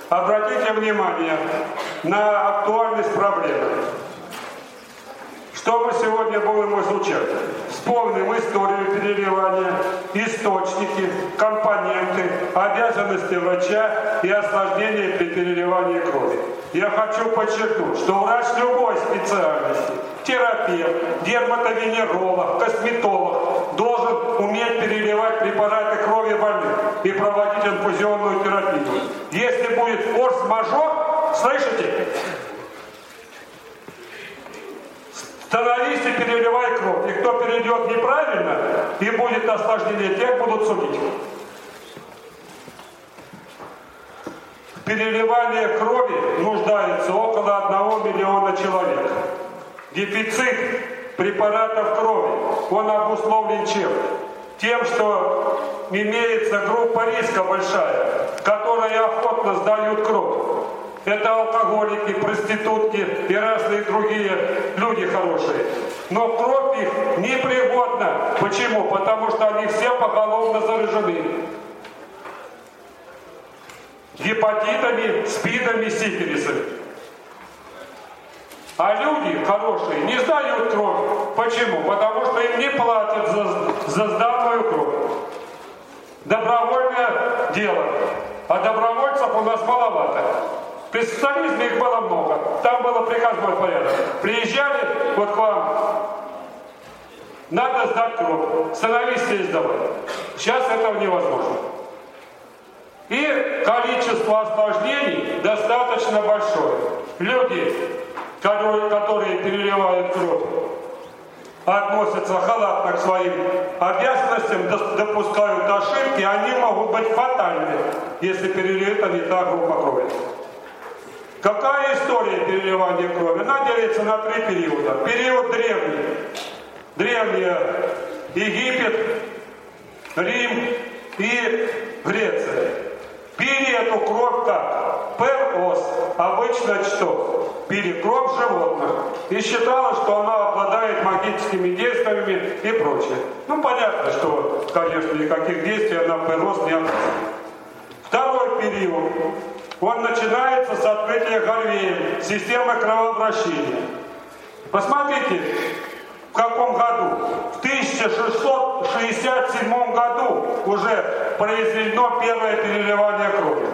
Обратите внимание на актуальность проблемы. Что мы сегодня будем изучать? Вспомним историю переливания, источники, компоненты, обязанности врача и осложнения при переливании крови. Я хочу подчеркнуть, что врач любой специальности, терапевт, дерматовенеролог, косметолог должен уметь переливать препараты крови больных и проводить инфузионную терапию. Если будет форс-мажор, слышите? Становись и переливай кровь. И кто перейдет неправильно и будет осложнение, тех будут судить. В переливании крови нуждается около 1 миллиона человек. Дефицит препаратов крови, он обусловлен чем? Тем, что имеется группа риска большая, которые охотно сдают кровь. Это алкоголики, проститутки и разные другие люди хорошие. Но кровь их непригодна. Почему? Потому что они все поголовно заражены гепатитами, спидами, сифилисами. А люди хорошие не сдают кровь. Почему? Потому что им не платят за сданную кровь. Добровольное дело. А добровольцев у нас маловато. При социализме их было много. Там было приказной порядок. Приезжали вот к вам, надо сдать кровь. Становись здесь сдавай. Сейчас этого невозможно. И количество осложнений достаточно большое. Люди, которые переливают кровь, относятся халатно к своим обязанностям, допускают ошибки, они могут быть фатальны, если перелита не та группа крови. Какая история переливания крови? Она делится на 3 периода. Период древний. Древний Египет, Рим и Греция. Пили эту кровь как? Перос. Обычно что? Пили кровь животных. И считалось, что она обладает магическими действиями и прочее. Ну, понятно, что, конечно, никаких действий она перос не оказывает. Второй период. Он начинается с открытия Гарвеем, системы кровообращения. Посмотрите, в каком году? В 1667 году уже произведено первое переливание крови.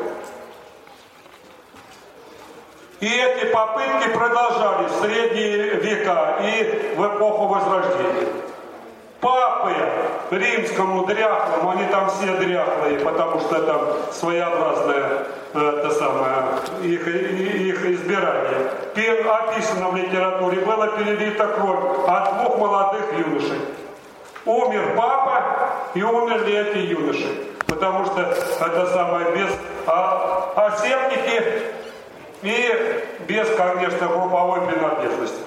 И эти попытки продолжались в средние века и в эпоху Возрождения. Папы римскому дряхлому, они там все дряхлые, потому что там своеобразное их избирание. Описано в литературе, было перелита кровь от 2 молодых юношей. Умер папа и умерли эти юноши, потому что без асептики и без, конечно, групповой принадлежности.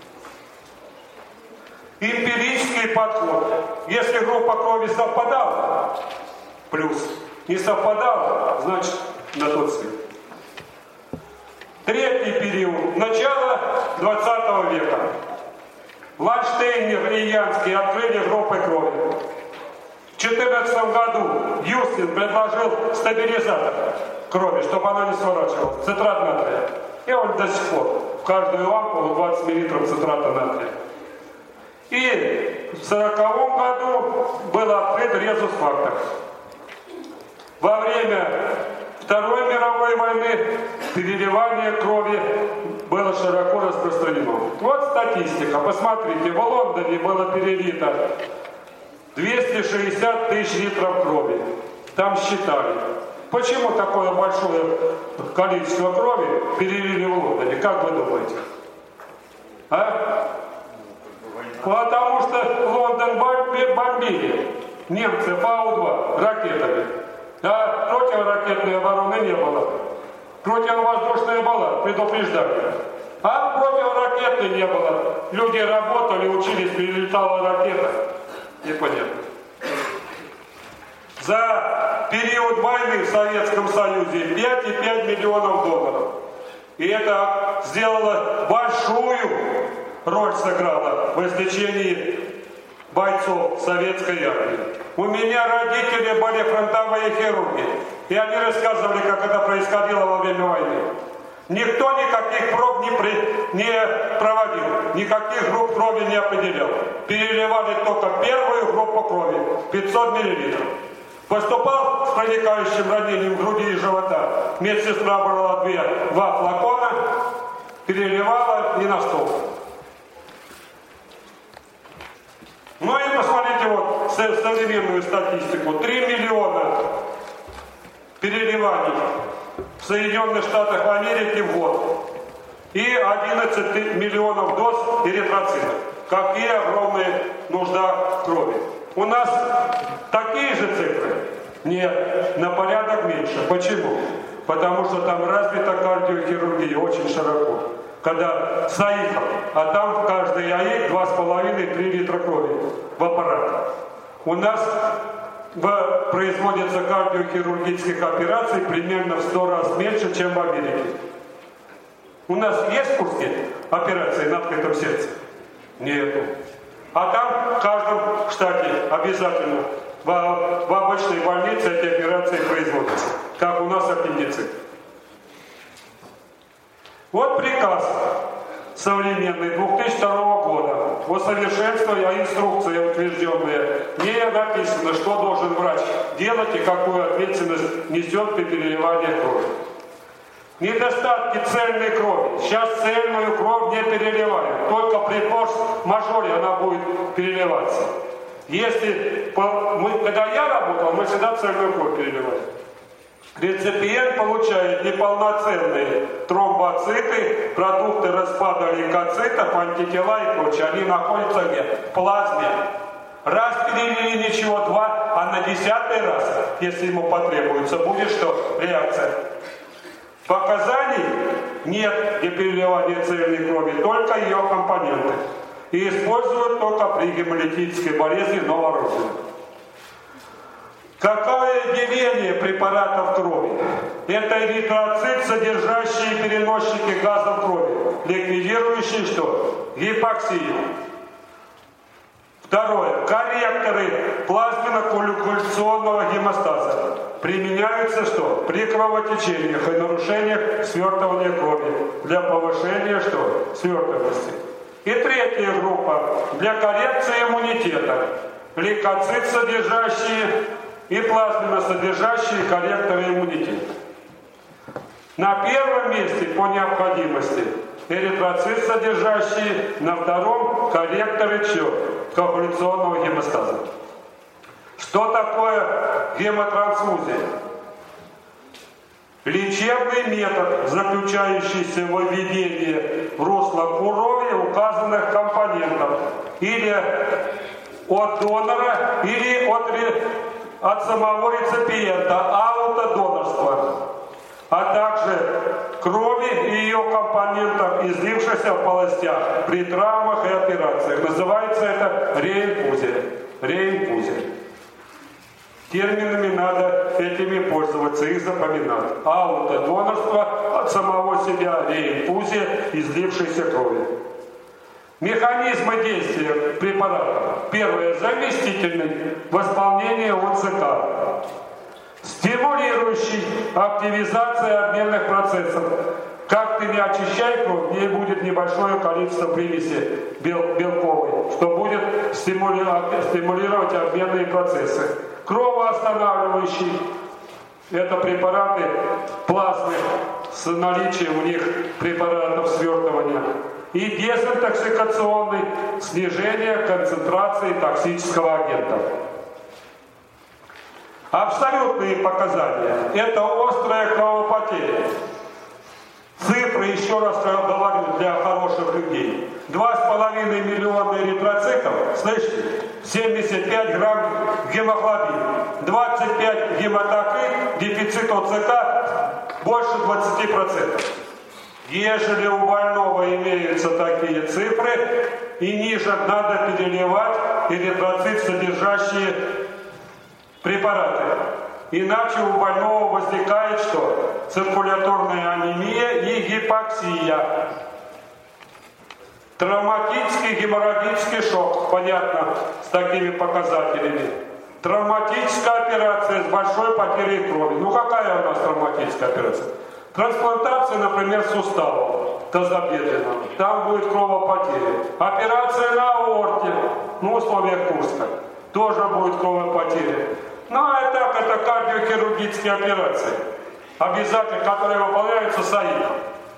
Эмпирический подход. Если группа крови совпадала, плюс. Не совпадала, значит, на тот свет. Третий период. Начало 20 века. Ланштейнер и Янский открыли группы крови. В 2014 году Юстин предложил стабилизатор крови, чтобы она не сворачивалась. Цитрат натрия. И он до сих пор в каждую ампулу 20 мл цитрата натрия. И в 1940 году был открыт резус-фактор. Во время Второй мировой войны переливание крови было широко распространено. Вот статистика. Посмотрите, в Лондоне было перелито 260 тысяч литров крови. Там считали. Почему такое большое количество крови перелили в Лондоне? Как вы думаете? А? Потому что Лондон бомбили немцы Фау-2 ракетами. А противоракетной обороны не было. Противовоздушная была, предупреждали. А противоракетной не было. Люди работали, учились, прилетала ракета. Непонятно. За период войны в Советском Союзе 5,5 миллионов долларов. И это сделало большую роль сыграла в излечении бойцов советской армии. У меня родители были фронтовые хирурги. И они рассказывали, как это происходило во время войны. Никто никаких проб не проводил, никаких групп крови не определял. Переливали только первую группу крови, 500 мл. Поступал с проникающим ранением груди и живота. Медсестра брала два флакона, переливала и на стол. Ну и посмотрите вот современную статистику. 3 миллиона переливаний в Соединенных Штатах Америки в год. И 11 миллионов доз эритроцитов. Какие огромная нужда в крови. У нас такие же цифры? Нет, на порядок меньше. Почему? Потому что там развита кардиохирургия очень широко. Когда заехал, а там в каждый АИК 2,5-3 литра крови в аппарат. У нас производится кардиохирургических операций примерно в 100 раз меньше, чем в Америке. У нас есть в Курске операции на открытом сердце? Нету. А там в каждом штате обязательно в обычной больнице эти операции производятся, как у нас аппендицит. Вот приказ современный 2002 года о совершенствовании, инструкция утвержденная. Не написано, что должен врач делать и какую ответственность несет при переливании крови. Недостатки цельной крови. Сейчас цельную кровь не переливают. Только при форс-мажоре она будет переливаться. Когда я работал, мы всегда цельную кровь переливали. Реципиент получает неполноценные тромбоциты, продукты распада лейкоцитов, антитела и прочее. Они находятся где? В плазме. Раз перелили ничего, два, а на 10-й раз, если ему потребуется, будет что? Реакция. Показаний нет для переливания цельной крови, только ее компоненты. И используют только при гемолитической болезни новорожденных. Какое деление препаратов крови? Это эритроцит, содержащие переносчики газов крови, ликвидирующие что? Гипоксию. Второе. Корректоры плазменно-коагуляционного гемостаза. Применяются что? При кровотечениях и нарушениях свертывания крови. Для повышения что? Свертываемости. И третья группа. Для коррекции иммунитета. Лейкоцит содержащие и плазменно содержащие корректоры иммунитета. На первом месте по необходимости эритроцит содержащие, на втором корректоры чего? Коагуляционного гемостаза. Что такое гемотрансфузия? Лечебный метод, заключающийся в введении в русло крови указанных компонентов или от донора, или от самого реципиента, аутодонорства, а также крови и ее компонентов, излившихся в полостях при травмах и операциях. Называется это реинфузия. Реинфузия. Терминами надо этими пользоваться, их запоминать. Аутодонорство от самого себя, реинфузия излившейся крови. Механизмы действия препаратов. Первое. Заместительный восполнение ОЦК. Стимулирующий активизация обменных процессов. Как ты не очищай кровь, в ней будет небольшое количество примеси белковой, что будет стимулировать обменные процессы. Кровоостанавливающий. Это препараты плазмы с наличием у них препаратов свертывания. И дезинтоксикационный, снижение концентрации токсического агента. Абсолютные показания. Это острая кровопотеря. Цифры, еще раз говорю, для хороших людей. 2,5 миллиона эритроцитов, слышите? 75 грамм гемоглобин, 25 гематокрит, дефицит ОЦК больше 20%. Ежели у больного имеются такие цифры, и ниже надо переливать эритроцит, содержащие препараты. Иначе у больного возникает что? Циркуляторная анемия и гипоксия. Травматический геморрагический шок, понятно, с такими показателями. Травматическая операция с большой потерей крови. Ну какая у нас травматическая операция? Трансплантация, например, суставов тазобедренного. Там будет кровопотеря. Операция на аорте, ну, в условиях Курска, тоже будет кровопотеря. Ну, а так, это кардиохирургические операции, обязательно, которые выполняются САИКом.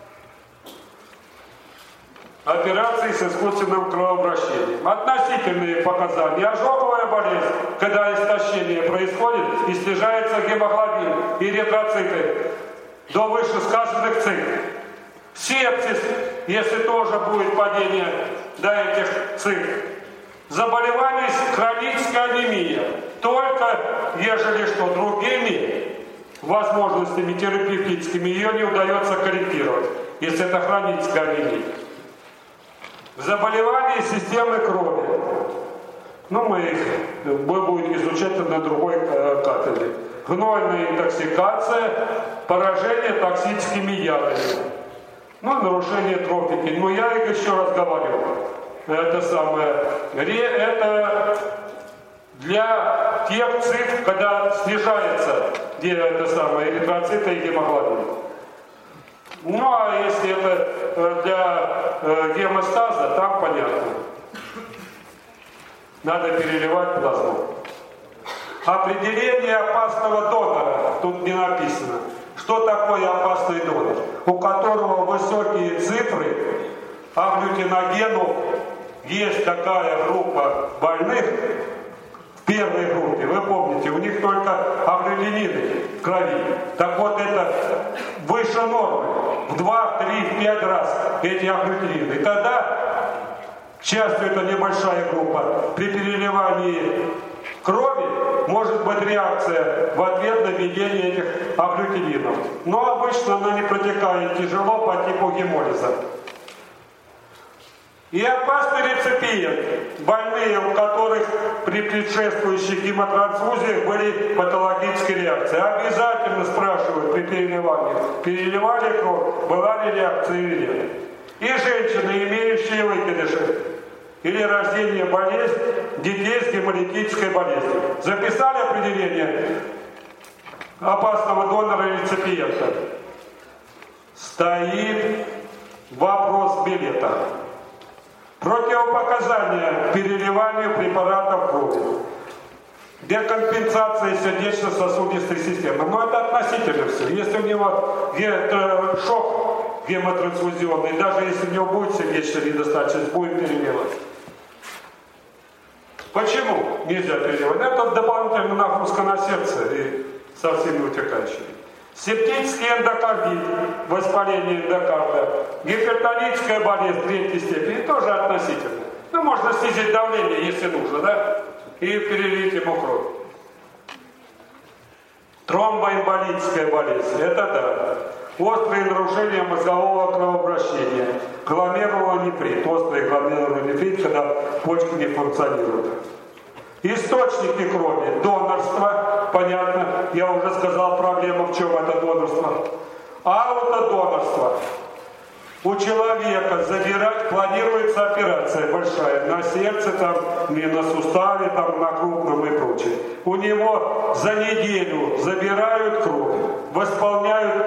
Операции с искусственным кровообращением. Относительные показания. Ожоговая болезнь, когда истощение происходит и снижается гемоглобин и эритроциты до вышесказанных цифр. Сепсис, если тоже будет падение до этих цифр. Заболевание хроническая анемия. Только, ежели что, другими возможностями терапевтическими ее не удается корректировать, если это хроническая анемия. Заболевания системы крови. Ну, мы будем изучать это на другой кафедре. Гнойная интоксикация, поражение токсическими ядами. Ну, нарушение трофики. Но я еще раз говорю, это для тех цифр, когда снижается эритроциты и гемоглобин. Ну, а если это для гемостаза, там понятно. Надо переливать плазму. Определение опасного донора. Тут не написано. Что такое опасный донор? У которого высокие цифры агглютиногенов. Есть такая группа больных в первой группе. Вы помните, у них только агглютинины в крови. Так вот это выше нормы. В 2, 3, в 5 раз эти агглютинины. И тогда, к счастью, это небольшая группа, при переливании крови может быть реакция в ответ на введение этих агглютининов. Но обычно она не протекает тяжело по типу гемолиза. И опасный реципиент, больные, у которых при предшествующих гемотрансфузиях были патологические реакции. Обязательно спрашивают при переливании, переливали кровь, была ли реакция или нет. И женщины, имеющие выкидыши или рождение болезни детей с гемолитической болезнью. Записали определение опасного донора и реципиента? Стоит вопрос билета. Противопоказания переливанию препаратов крови. Декомпенсация сердечно-сосудистой системы. Но это относительно все. Если у него шок гемотрансфузионный, даже если у него будет сердечная недостаточность, будет переливать. Почему нельзя переливать? Это дополнительная нагрузка на сердце и со всеми вытекающими. Септический эндокардит, воспаление эндокарда, гипертоническая болезнь третьей степени, тоже относительно. Ну, можно снизить давление, если нужно, да? И перелить ему кровь. Тромбоэмболическая болезнь, это да. Острые нарушения мозгового кровообращения. Гломерулонефрит, острый гломерулонефрит, когда почки не функционируют. Источники крови, донорство, понятно, я уже сказал проблема, в чем это донорство. Аутодонорство. У человека планируется операция большая на сердце, там, и на суставе, там, на крупном и прочее. У него за неделю забирают кровь, восполняют,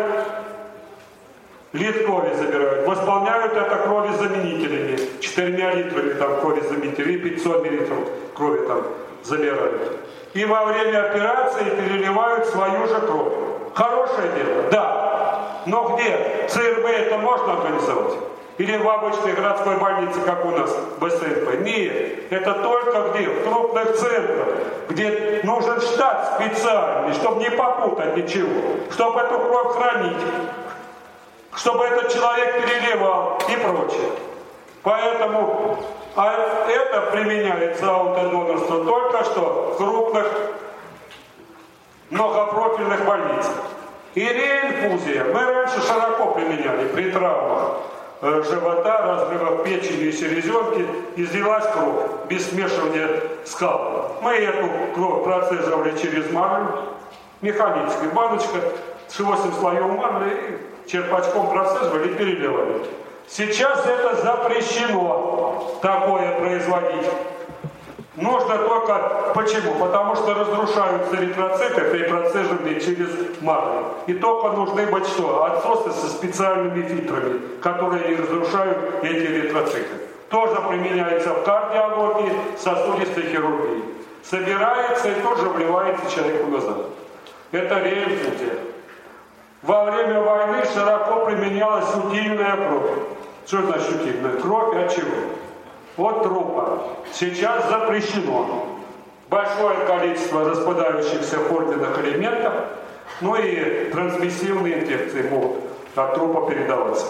лит крови забирают, восполняют это кровезаменителями, 4 литрами там кровезаменителей, 500 миллилитров крови там забирают. И во время операции переливают свою же кровь. Хорошее дело, да. Но где? ЦРБ это можно организовать? Или в обычной городской больнице, как у нас, БСНП? Нет, это только где? В крупных центрах, где нужен штат специальный, чтобы не попутать ничего, чтобы эту кровь хранить, чтобы этот человек переливал и прочее. Поэтому это применяется аутодонорство только что в крупных многопрофильных больницах. И реинфузия мы раньше широко применяли при травмах живота, разрывах печени и селезенки, излилась кровь без смешивания скалпа. Мы эту кровь процеживали через марлю, механическая баночка, с 8 слоев марли, черпачком процеживали и переливали. Сейчас это запрещено такое производить. Нужно только... Почему? Потому что разрушаются эритроциты при процеживании через марлю. И только нужны быть что? Отсосы со специальными фильтрами, которые разрушают эти эритроциты. Тоже применяется в кардиологии, сосудистой хирургии. Собирается и тут же вливается человеку назад. Это реинфузия. Во время войны широко применялась утильная кровь. Что значит утильная кровь? От чего? От трупа. Сейчас запрещено. Большое количество распадающихся в органах элементов, ну и трансмиссивные инфекции могут от трупа передаваться.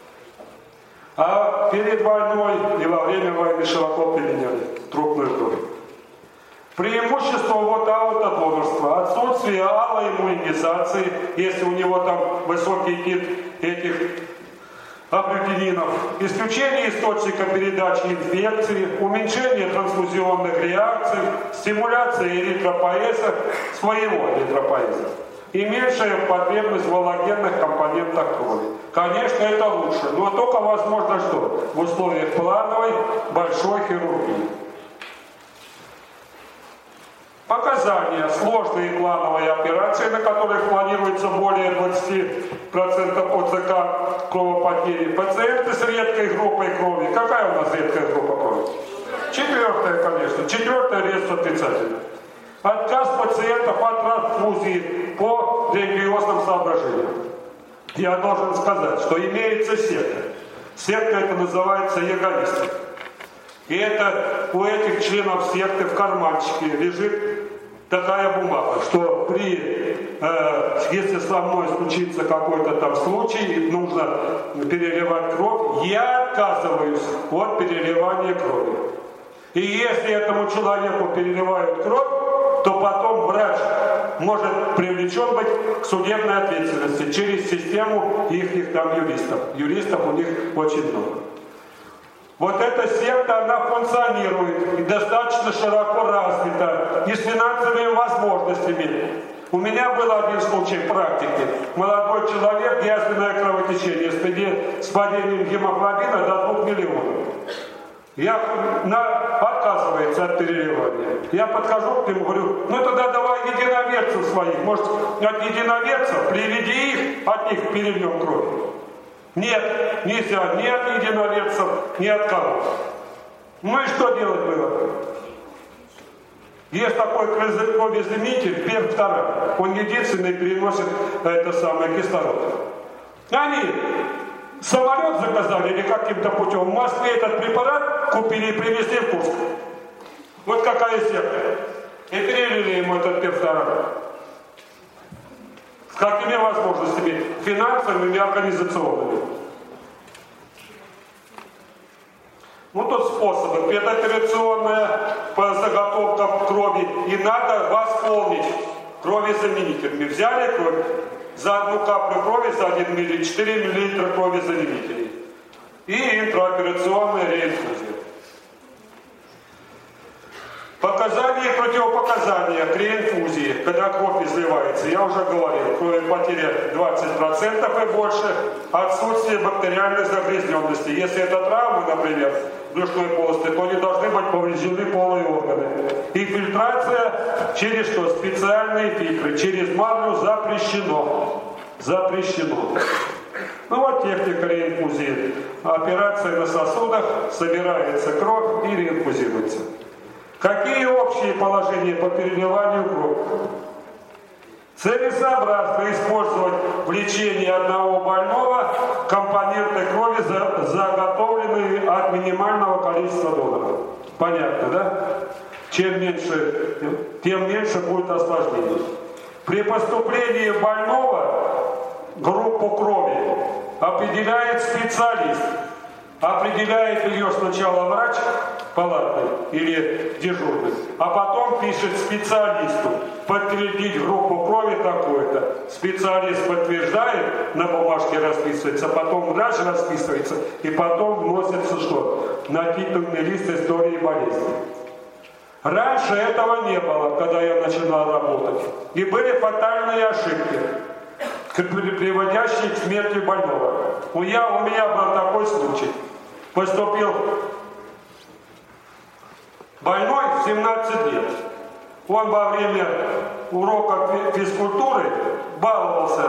А перед войной и во время войны широко применяли трупную кровь. Преимущество вот аутодонорства, отсутствие аллоиммунизации, если у него там высокий титр этих агглютининов, исключение источника передачи инфекции, уменьшение трансфузионных реакций, стимуляция эритропоэза, своего эритропоэза и меньшая потребность в аллогенных компонентах крови. Конечно, это лучше, но только возможно что? В условиях плановой большой хирургии. Показания. Сложные плановые операции, на которых планируется более 20% ОЦК кровопотери. Пациенты с редкой группой крови. Какая у нас редкая группа крови? 4-я, конечно. 4-я резус отрицательная. Отказ пациентов от трансфузии по религиозным соображениям. Я должен сказать, что имеется секта. Секта это называется яговисты. И это у этих членов секты в карманчике лежит такая бумага, что если со мной случится какой-то там случай, нужно переливать кровь, я отказываюсь от переливания крови. И если этому человеку переливают кровь, то потом врач может привлечен быть к судебной ответственности через систему их там юристов. Юристов у них очень много. Вот эта секта, она функционирует и достаточно широко развита, и с финансовыми возможностями. У меня был один случай в практике. Молодой человек, язвенное кровотечение с падением гемоглобина до 2 миллионов. Отказывается от переливания. Я подхожу к нему, говорю, ну тогда давай единоверцев своих. Может, от единоверцев приведи их, от них перельем кровь. Нет, нельзя ни от единоверцев, ни от кого. Ну и что делать было? Есть такой кровезаменитель, перфторат. Он единственный переносит кислород. Они самолет заказали или каким-то путем в Москве этот препарат купили и привезли в Курск. Вот какая секта. И перелили ему этот перфторат. С какими возможностями? Финансовыми и организационными. Ну тут способы. Предоперационная заготовка крови. И надо восполнить кровезаменителями. Взяли кровь, за 1 каплю крови, за 1 мл, 4 мл кровезаменителей. И интраоперационная реинфузия. Показания и противопоказания к реинфузии, когда кровь изливается, я уже говорил, кровопотеря 20% и больше, отсутствие бактериальной загрязненности. Если это травмы, например, брюшной полости, то не должны быть повреждены полые органы. И фильтрация через что? Специальные фильтры. Через марлю запрещено. Запрещено. Ну вот техника реинфузии. Операция на сосудах, собирается кровь и реинфузируется. Какие общие положения по переливанию крови? Целесообразно использовать в лечении одного больного компоненты крови, заготовленные от минимального количества доноров. Понятно, да? Чем меньше, тем меньше будет осложнений. При поступлении больного группу крови определяет специалист. Определяет ее сначала врач палатный или дежурный, а потом пишет специалисту подтвердить группу крови такой-то. Специалист подтверждает, на бумажке расписывается, потом врач расписывается, и потом вносится что? На титульный лист истории болезни. Раньше этого не было, когда я начинал работать. И были фатальные ошибки, приводящие к смерти больного. У меня был такой случай. Поступил Больной в 17 лет. Он во время урока физкультуры баловался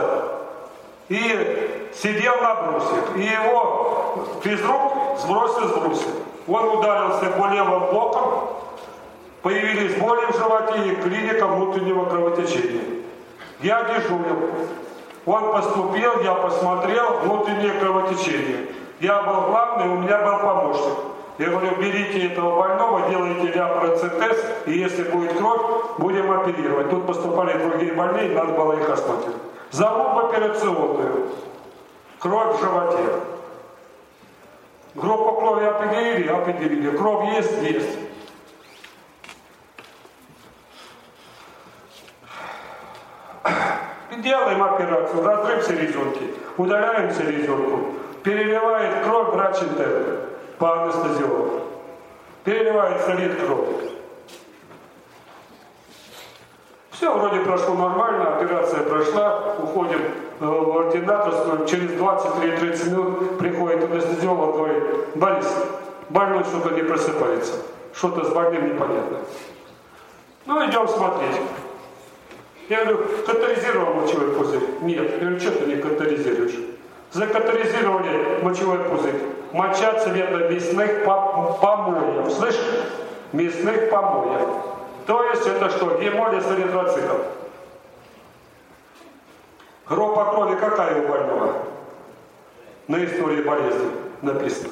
и сидел на брусьях. И его физрук сбросил с брусьев. Он ударился левым боком, появились боли в животе и клиника внутреннего кровотечения. Я дежурил. Он поступил, я посмотрел, внутреннее кровотечение. Я был главный, у меня был помощник. Я говорю, берите этого больного, делайте ляпроцитез, и если будет кровь, будем оперировать. Тут поступали другие больные, надо было их осмотреть. Зовут в операционную. Кровь в животе. Группу крови определили. Кровь есть. Делаем операцию, разрыв селезенки, удаляем селезенку, переливает кровь врач-интерн по анестезиологу. Переливает, солит кровь. Все вроде прошло нормально, операция прошла, уходим в ординаторскую, через 20-30 минут приходит анестезиолог, говорит, Борис, больной что-то не просыпается, что-то с больным непонятно. Ну, идем смотреть. Я говорю, катаризировал мочевой пузырь? Нет. Я говорю, что ты не катаризируешь? Закатаризировали мочевой пузырь. Моча цвета мясных помоев. Слышишь? Мясных помоев. То есть это что? Гемолиз эритроцитов. Группа крови какая у больного? На истории болезни написано.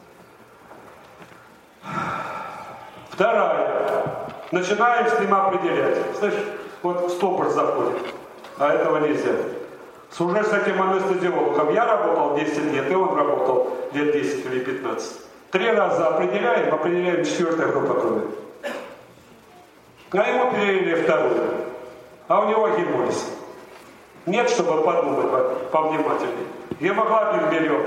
Вторая. Начинаем с ним определять. Слышишь? Вот стопор заходит, а этого нельзя. Уже с этим анестезиологом я работал 10 лет, и он работал лет 10 или 15. 3 раза определяем 4-я группа крови. А ему перевели 2-ю. А у него гемолиз. Нет, чтобы подумать повнимательнее. Гемоглобин берем.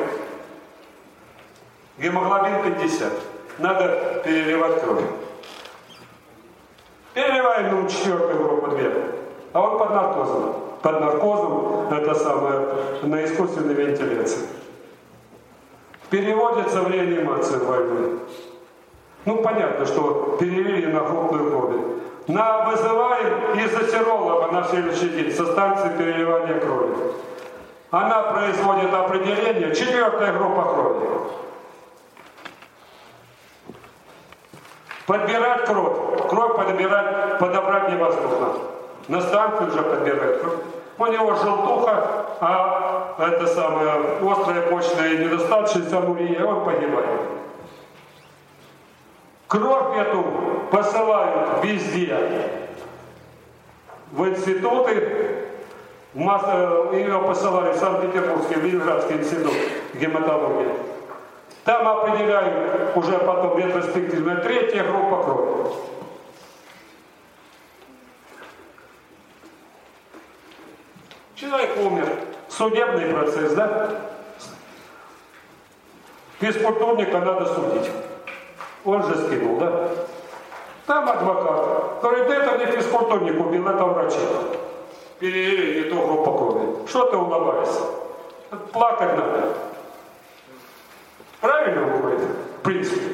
Гемоглобин 50. Надо переливать кровь. Переливаем ему 4-ю группу 2. А он под наркозом. Под наркозом, это самое, на искусственной вентиляции. Переводится в реанимацию больной. Ну, понятно, что перевели на крупную кровь. Вызываем изотеролога на следующий день со станции переливания крови. Она производит определение, 4-я группа крови. Подбирать кровь. Кровь подобрать невозможно. На станцию уже подбирает кровь. У него желтуха, а это самое, острая почечная недостаточность амурия, он погибает. Кровь эту посылают везде. В институты, ее посылали в Санкт-Петербургский, Ленинградский институт гематологии. Там определяют уже потом ретроспективно 3-я группа крови. Человек умер. Судебный процесс, да? Физкультурника надо судить. Он же скинул, да? Там адвокат. Говорит, это не физкультурник убил, это врачи. Перевели не ту группу крови. Что ты улыбаешься? Плакать надо. Правильно он говорит? В принципе.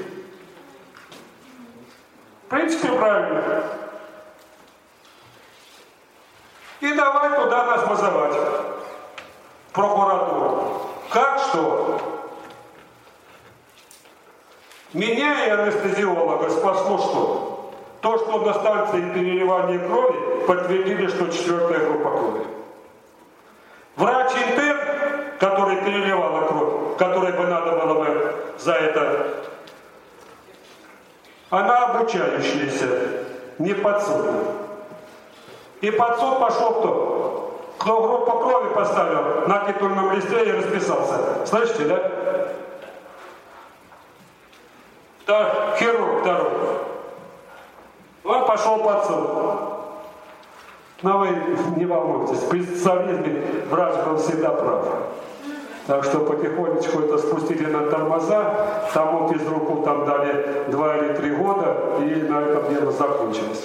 В принципе, правильно. И давай туда нас вызывать. В прокуратуру. Как что? Меня и анестезиолога спасло что? То, что на станции переливания крови подтвердили, что 4-я группа крови. Врач-интерн, который переливала кровь, которой бы надо было бы за это, она обучающаяся, не подсудная. И под суд пошел кто? Кто группу крови поставил на титульном листе и расписался. Слышите, да? Хирург второй. Он пошел под суд. Но вы не волнуйтесь, при социализме врач был всегда прав. Так что потихонечку это спустили на тормоза, тому физруку там дали 2 или 3 года, и на этом дело закончилось.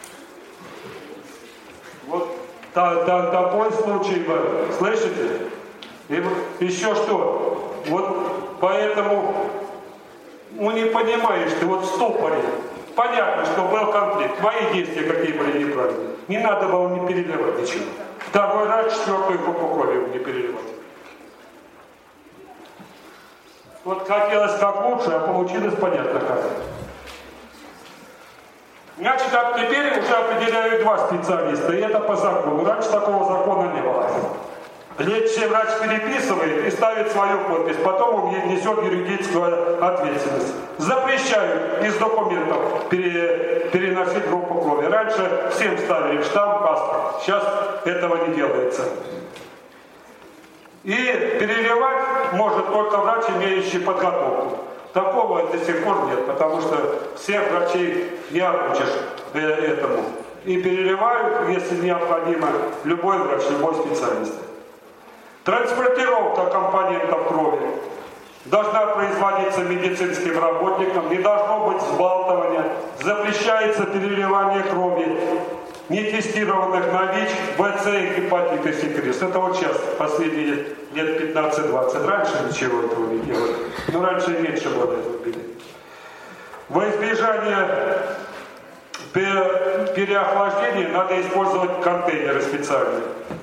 Вот такой случай был. Слышите? И еще что? Вот поэтому, не понимаешь, ты вот в ступоре. понятно, что был конфликт. Мои действия какие были неправильные. Не надо было не переливать ничего. Второй раз 4-ю группу крови не переливать. Вот хотелось как лучше, а получилось понятно как. Значит, а теперь уже определяют 2 специалиста, и это по закону. Раньше такого закона не было. Лечащий врач переписывает и ставит свою подпись, потом он несет юридическую ответственность. Запрещают из документов переносить группу крови. Раньше всем ставили штамп, паспорт. Сейчас этого не делается. И переливать может только врач, имеющий подготовку. Такого до сих пор нет, потому что всех врачей не обучишь этому. И переливают, если необходимо, любой врач, любой специалист. Транспортировка компонентов крови должна производиться медицинским работникам, не должно быть взбалтывания, запрещается переливание крови нетестированных на ВИЧ, ВЦ и гепатит и сифилис. Это вот сейчас, последние лет 15-20. Раньше ничего этого не делали. Но раньше и меньше было этого били. Во избежание переохлаждения надо использовать контейнеры специальные.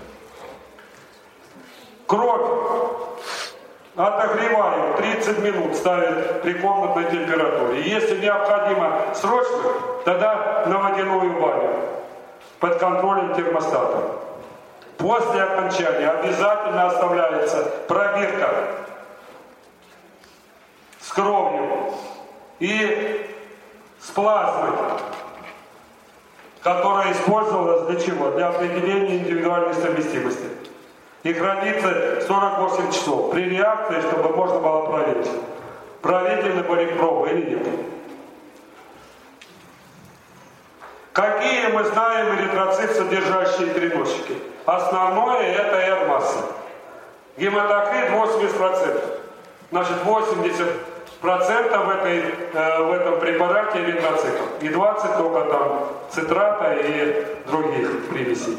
Кровь отогревают 30 минут, ставят при комнатной температуре. Если необходимо срочно, тогда на водяную баню под контролем термостата. После окончания обязательно оставляется пробирка с кровью и с плазмой, которая использовалась для чего? Для определения индивидуальной совместимости. И хранится 48 часов при реакции, чтобы можно было проверить, проверены были пробы или нет. Какие мы знаем эритроцит, содержащие переносчики? Основное это R-масса. Гематокрит 80%. Значит, 80% в этом препарате эритроцитов. И 20% только там цитрата и других примесей.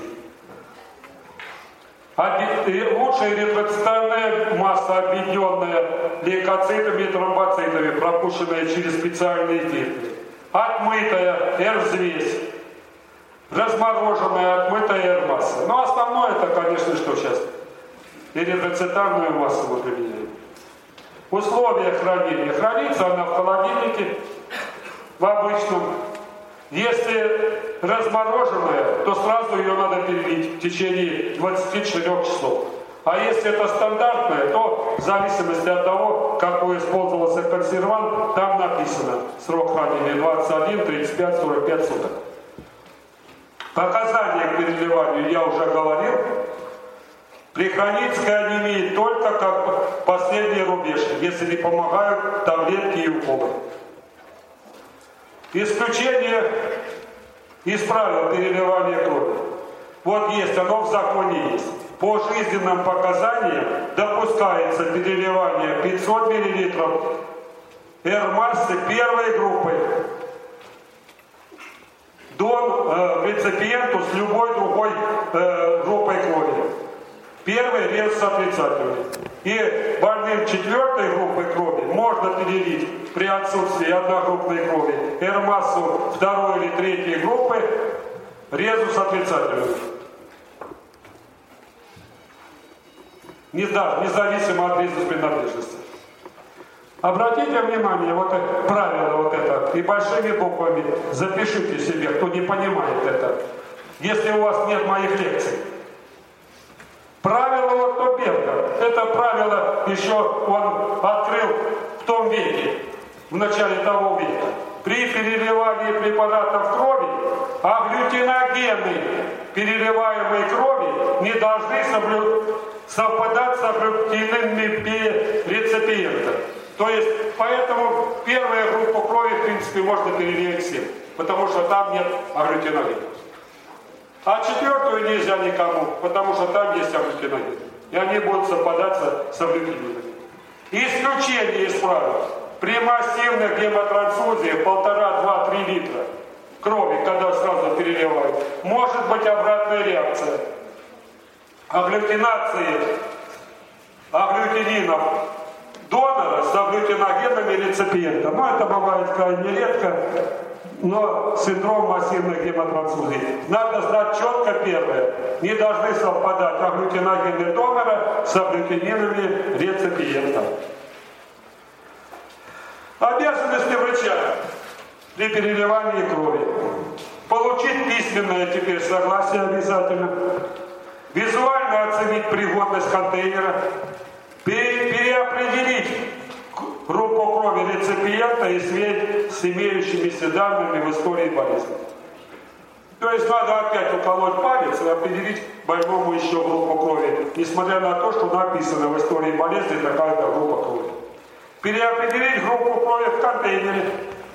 Лучшая эритроцитальная масса, объединенная лейкоцитами и тромбоцитами, пропущенная через специальные фильтры. Отмытая R-взвесь, размороженная отмытая R-масса. Но основное это, конечно, что сейчас? Эритроцитальную массу мы применяем. Условия хранения. Хранится она в холодильнике, в обычном. Если размороженная, то сразу ее надо перелить в течение 24 часов. А если это стандартная, то в зависимости от того, какой использовался консервант, там написано срок хранения 21, 35, 45 суток. Показания к переливанию я уже говорил. При хронической анемии только как последний рубеж, если не помогают таблетки и уколы. Исключение из правил переливания крови. Вот есть, оно в законе есть. По жизненным показаниям допускается переливание 500 мл R-массы первой группы реципиенту с любой другой группой крови. Первый резус отрицательный. И больным 4-й группы крови можно перелить при отсутствии одногруппной крови R-массу 2-й или 3-й группы резус отрицательный. Независимо от резус принадлежности. Обратите внимание, вот это правило вот это, и большими буквами запишите себе, кто не понимает это, если у вас нет моих лекций. Правило вот Берга, это правило еще он открыл в том веке, в начале того века. При переливании препаратов крови агглютиногены переливаемой крови не должны совпадать с агглютинными реципиентами. То есть, поэтому первая группа крови, в принципе, можно переливать всем, потому что там нет агглютиногенов. А 4-ю нельзя никому, потому что там есть агглютиногены. И они будут совпадаться с агглютининами. Исключение из правил. При массивных гемотрансфузиях 1,5-2-3 литра крови, когда сразу переливают, может быть обратная реакция. Агглютинации агглютининов донора с агглютиногенами реципиента. Но это бывает крайне редко. но синдром массивной гемотрансфузии. Надо знать четко первое. Не должны совпадать агглютиногены донора с агглютининами реципиента. Обязанности врача при переливании крови. Получить письменное теперь согласие обязательно. Визуально оценить пригодность контейнера. Переопределить группу крови реципиента и сверить с имеющимися данными в истории болезни. То есть надо опять уколоть палец и определить больному еще группу крови, несмотря на то, что написано в истории болезни такая-то группа крови. Переопределить группу крови в контейнере.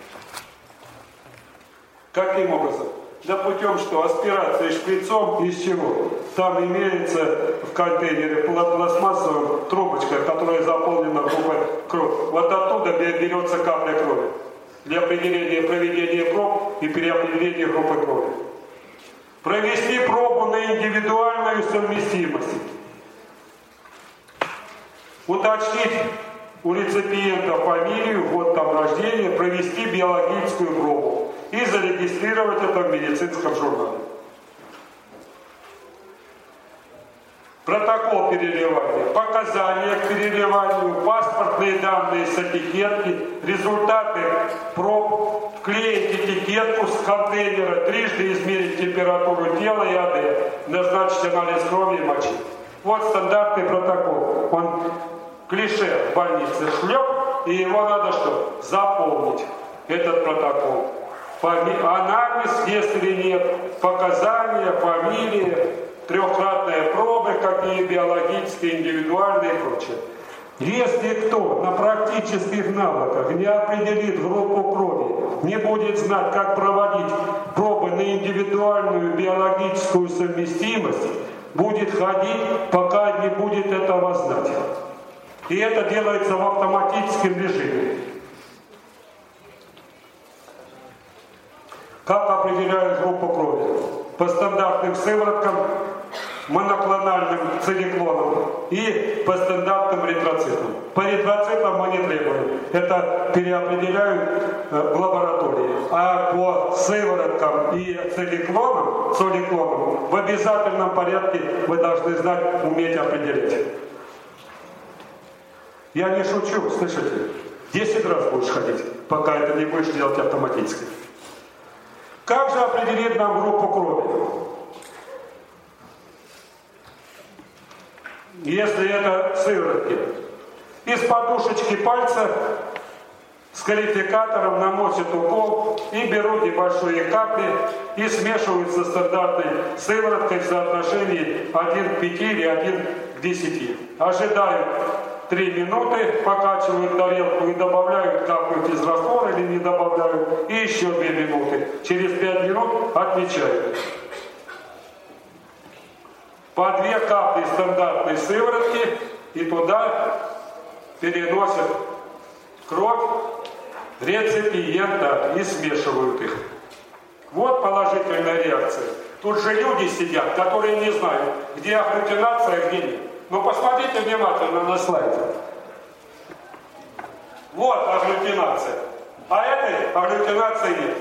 Каким образом? Да путем что? Аспирации шприцом из чего? Там имеется в контейнере пластмассовая трубочка, которая заполнена группой крови. Вот оттуда берется капля крови для определения проведения проб и переопределения группы крови. Провести пробу на индивидуальную совместимость. Уточнить у реципиента фамилию, год там рождения, провести биологическую пробу и зарегистрировать это в медицинском журнале. Протокол переливания, показания к переливанию, паспортные данные с этикетки, результаты проб, вклеить этикетку с контейнера, трижды измерить температуру тела и АД, назначить анализ крови и мочи. Вот стандартный протокол. Он клише в больнице шлеп, и его надо что? Запомнить, этот протокол. Анализ, если нет, показания, фамилия, трехкратные пробы, какие биологические, индивидуальные и прочее. Если кто на практических навыках не определит группу крови, не будет знать, как проводить пробы на индивидуальную биологическую совместимость, будет ходить, пока не будет этого знать. И это делается в автоматическом режиме. Как определяют группу крови? По стандартным сывороткам, моноклональным циклонам и по стандартным эритроцитам. По эритроцитам мы не требуем. Это переопределяют в лаборатории. А по сывороткам и циклонам в обязательном порядке вы должны знать, уметь определять. Я не шучу, слышите? 10 раз будешь ходить, пока это не будешь делать автоматически. Как же определить нам группу крови? Если это сыворотки. Из подушечки пальца с квалификатором наносят укол и берут небольшие капли и смешивают со стандартной сывороткой в соотношении 1 к 5 или 1 к 10. Ожидают 3 минуты, покачивают тарелку и добавляют каплю физраствора или не добавляют, и еще 2 минуты. Через 5 минут отмечают. По 2 капли стандартной сыворотки и туда переносят кровь реципиента и смешивают их. Вот положительная реакция. Тут же люди сидят, которые не знают, где агглютинация, где нет. Но посмотрите внимательно на слайд. Вот агглютинация. А этой агглютинации нет.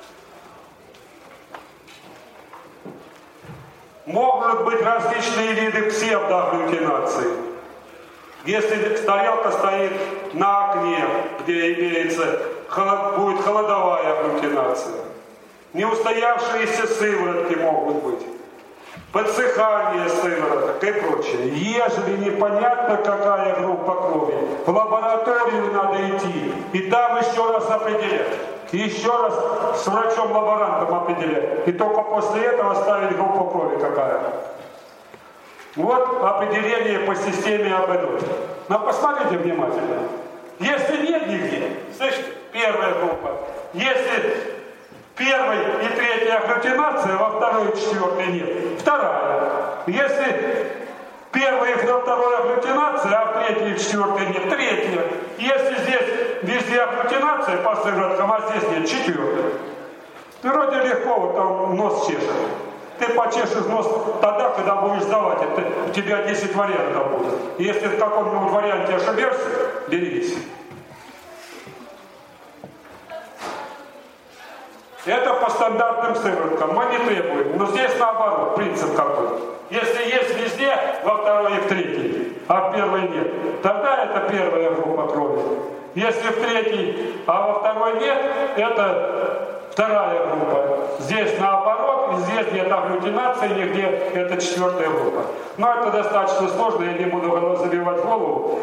Могут быть различные виды псевдоагглютинации. Если тарелка стоит на окне, где имеется, будет холодовая агглютинация. Неустоявшиеся сыворотки могут быть. Подсыхание сывороток и прочее. Ежели непонятно, какая группа крови, в лабораторию надо идти и там еще раз определять. И еще раз с врачом-лаборантом определять. И только после этого ставить группу крови какая. Вот определение по системе АБ0. Но посмотрите внимательно. Если нет нигде, слышите, первая группа. Если первой и третьей агглютинация, во второй и четвертой нет. Вторая. Если первая и вторая агглютинация, а в третьей и четвертой нет. Третья. Если здесь везде агглютинация по сывороткам, а здесь нет. Четвертая. Ты вроде легко вот там нос чешешь. Ты почешешь нос тогда, когда будешь сдавать. Это, у тебя 10 вариантов будет. Если в каком-нибудь варианте ошибешься, берись. Это по стандартным сывороткам. Мы не требуем. Но здесь наоборот, принцип какой. Если есть везде, во второй и в третьей, а в первой нет, тогда это первая группа крови. Если в третьей, а во второй нет, это вторая группа. Здесь наоборот, и здесь нет агглютинации, нигде это четвертая группа. Но это достаточно сложно, я не буду забивать голову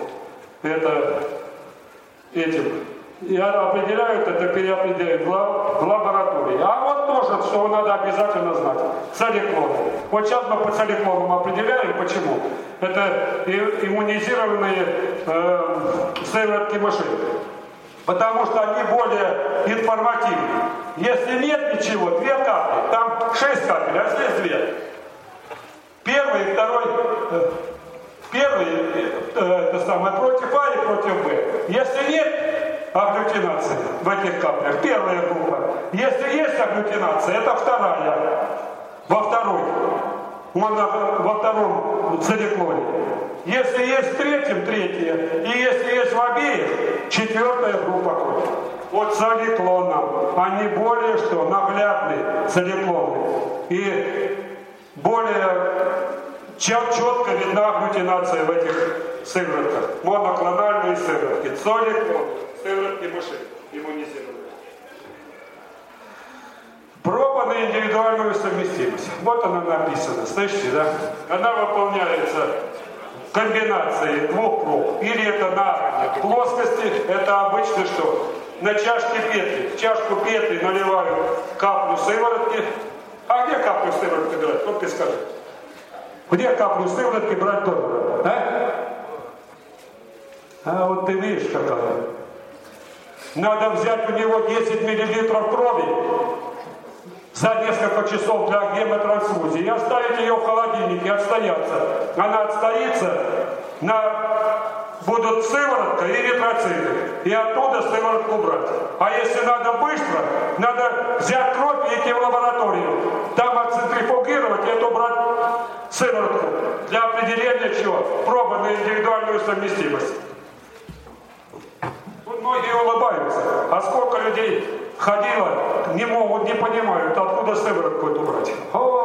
этим. Я определяю это, переопределяю в лаборатории. А вот тоже, что надо обязательно знать. Целиклон. Вот сейчас мы по целиклонам определяем. Почему? Это иммунизированные сыворотки мышей. Потому что они более информативны. Если нет ничего, 2 капли. Там 6 капель, а здесь 2. Первый и второй... Первый, это самое, против А и против Б. Если нет агглютинации в этих каплях, первая группа. Если есть агглютинация, это вторая. Во втором целиклоне. Если есть в третьем, третья. И если есть в обеих, четвертая группа крови. Вот целиклоном. Они более что? Наглядные целиклоны. И более... четко видна агглютинация в этих сыворотках. Моноклональные сыворотки. Целиклон, сыворотки мышей иммунизированные. Проба на индивидуальную совместимость. Вот она написана. Слышите, да? Она выполняется комбинацией 2 проб. Или это на плоскости, это обычно что? На чашке петли. В чашку петли наливают каплю сыворотки. А где каплю сыворотки брать? Вот ты скажи. Где каплю сыворотки брать донора? А вот ты видишь какая. Надо взять у него 10 мл крови за несколько часов для гемотрансфузии и оставить ее в холодильнике, отстояться. Она отстоится, будут сыворотка и эритроциты. И оттуда сыворотку брать. А если надо быстро, надо взять кровь и идти в лабораторию. Там отцентрифугировать, эту брать сыворотку. Для определения чего? Пробы на индивидуальную совместимость. Тут многие улыбаются. А сколько людей ходило, не могут, не понимают, откуда сыворотку эту брать.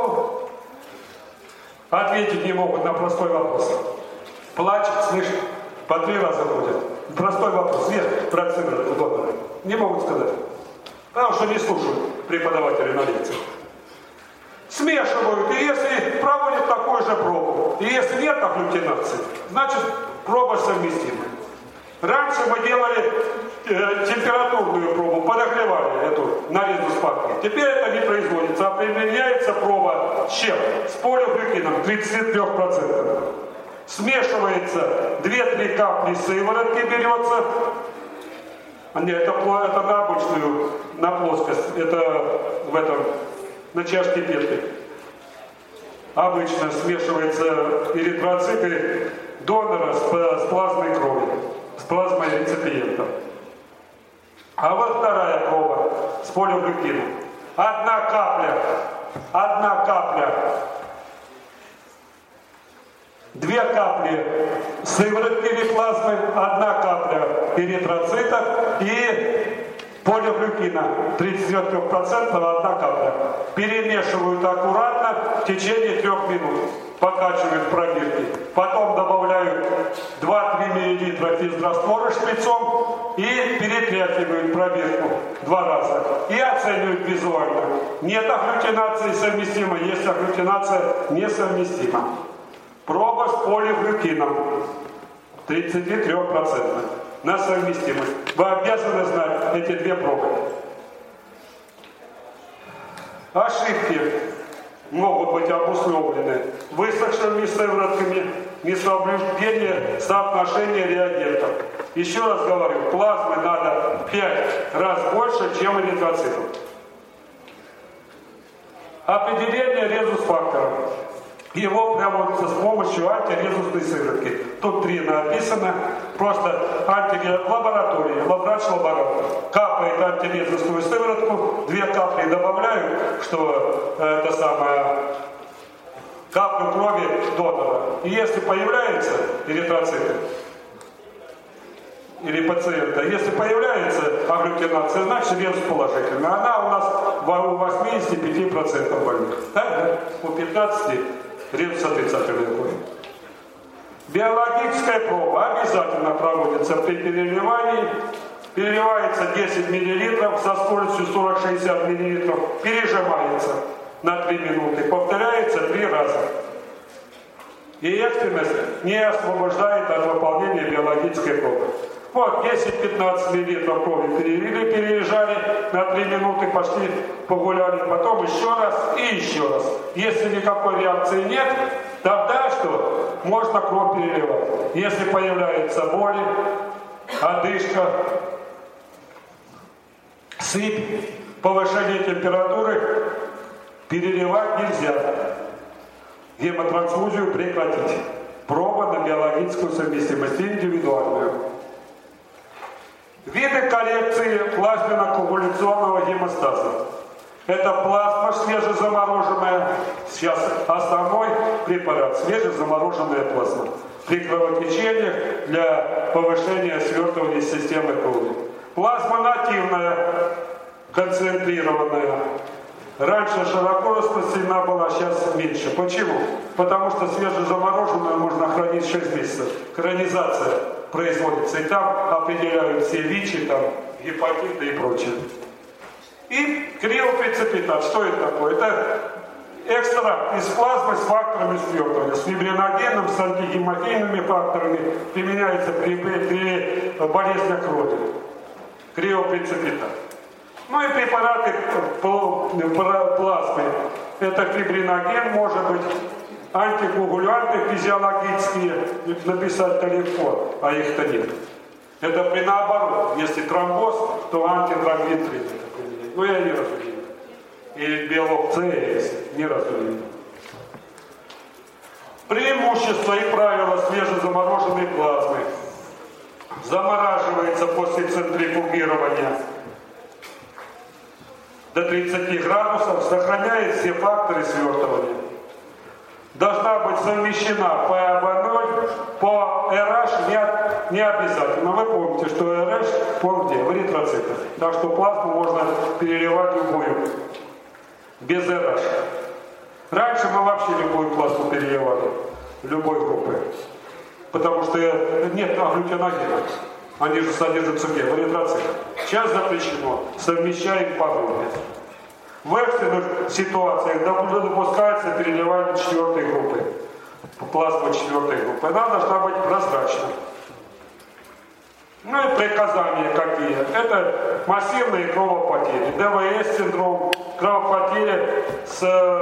Ответить не могут на простой вопрос. Плачет, слышит. По 3 раза ходят. Простой вопрос. Нет, брать сыворотку донора. Не могут сказать. Потому что не слушают преподаватели на лекциях. Смешивают. И если проводят такую же пробу, и если нет агглютинации, значит проба совместима. Раньше мы делали температурную пробу, подогревали эту нарезку с паткой. Теперь это не производится, а применяется проба с чем? С полиглюкином 33%. Смешивается 2-3 капли сыворотки берется. Нет, это на обычную, на плоскость. Это в этом, на чашке петли. Обычно смешиваются эритроциты донора с плазмой крови, с плазмой реципиента. А вот вторая проба с полиглюкином. 1 капля. 2 капли сыворотки или плазмы, 1 капля эритроцита и полиглюкина 33%, 1 капля. Перемешивают аккуратно в течение 3 минут. Покачивают в пробирке. Потом добавляют 2-3 мл физраствора шприцом и перетряхивают пробирку 2 раза. И оценивают визуально. Нет агглютинации совместима, есть агглютинация несовместима. Проба с полиглюкином 33% на совместимость. Вы обязаны знать эти 2 пробы. Ошибки могут быть обусловлены высохшими сыворотками, несоблюдение соотношения реагентов. Еще раз говорю, плазмы надо 5 раз больше, чем эритроцитов. Определение резус-фактора. Его проводится с помощью антирезусной сыворотки. Тут 3 написано. Просто лаборатория, врач-лаборатор капает антирезусную сыворотку, 2 капли добавляют, что это самое, каплю крови донора. И если появляются эритроциты, или пациента, если появляется агглютинация, значит вирус положительный. Она у нас у 85% больных. Так? У 15% вирус отрицательный. Биологическая проба обязательно проводится при переливании. Переливается 10 мл со скоростью 40-60 мл, пережимается на 3 минуты, повторяется 3 раза. И экстренность не освобождает от выполнения биологической пробы. Вот 10-15 мл крови перелили, переезжали, на 3 минуты пошли, погуляли, потом еще раз и еще раз. Если никакой реакции нет, тогда что? Можно кровь переливать. Если появляется боль, одышка, сыпь, повышение температуры, переливать нельзя. Гемотрансфузию прекратить. Проба на биологическую совместимость индивидуальную. Виды коллекции плазменно-коагуляционного гемостаза. Это плазма свежезамороженная. Сейчас основной препарат свежезамороженная плазма. При кровотечениях для повышения свертывания системы крови. Плазма нативная, концентрированная. Раньше широко распространена была, сейчас меньше. Почему? Потому что свежезамороженную можно хранить 6 месяцев. Хронизация производится. И там определяют все ВИЧи, там, гепатиты и прочее. И криопреципитат. Что это такое? Это экстракт из плазмы с факторами свертывания. С фибриногеном, с антигемофильными факторами. Применяется при болезнях крови. Криопреципитат. Ну и препараты плазмы. Это фибриноген, может быть, антикоагулянты физиологические, написать-то легко, а их-то нет. Это при наоборот. Если тромбоз, то антитромбин принято применять. Ну я ни разу не видел. И белок С есть, ни разу не видел. Преимущества и правила свежезамороженной плазмы. Замораживается после центрифугирования до 30 градусов, сохраняет все факторы свертывания. Должна быть совмещена ПАБ0, по RH не обязательно. Вы помните, что RH где? В эритроцитах. Так что плазму можно переливать любую, без RH. Раньше мы вообще любую плазму переливали, любой группы. Потому что нет агглютиногена. Они же содержатся где? В эритроцитах. Сейчас запрещено. Совмещаем по группе. В экстренных ситуациях допускается переливание 4-й группы. Плазмы 4-й группы. Она должна быть прозрачной. Ну и приказания какие? Это массивные кровопотери. ДВС синдром, кровопотери с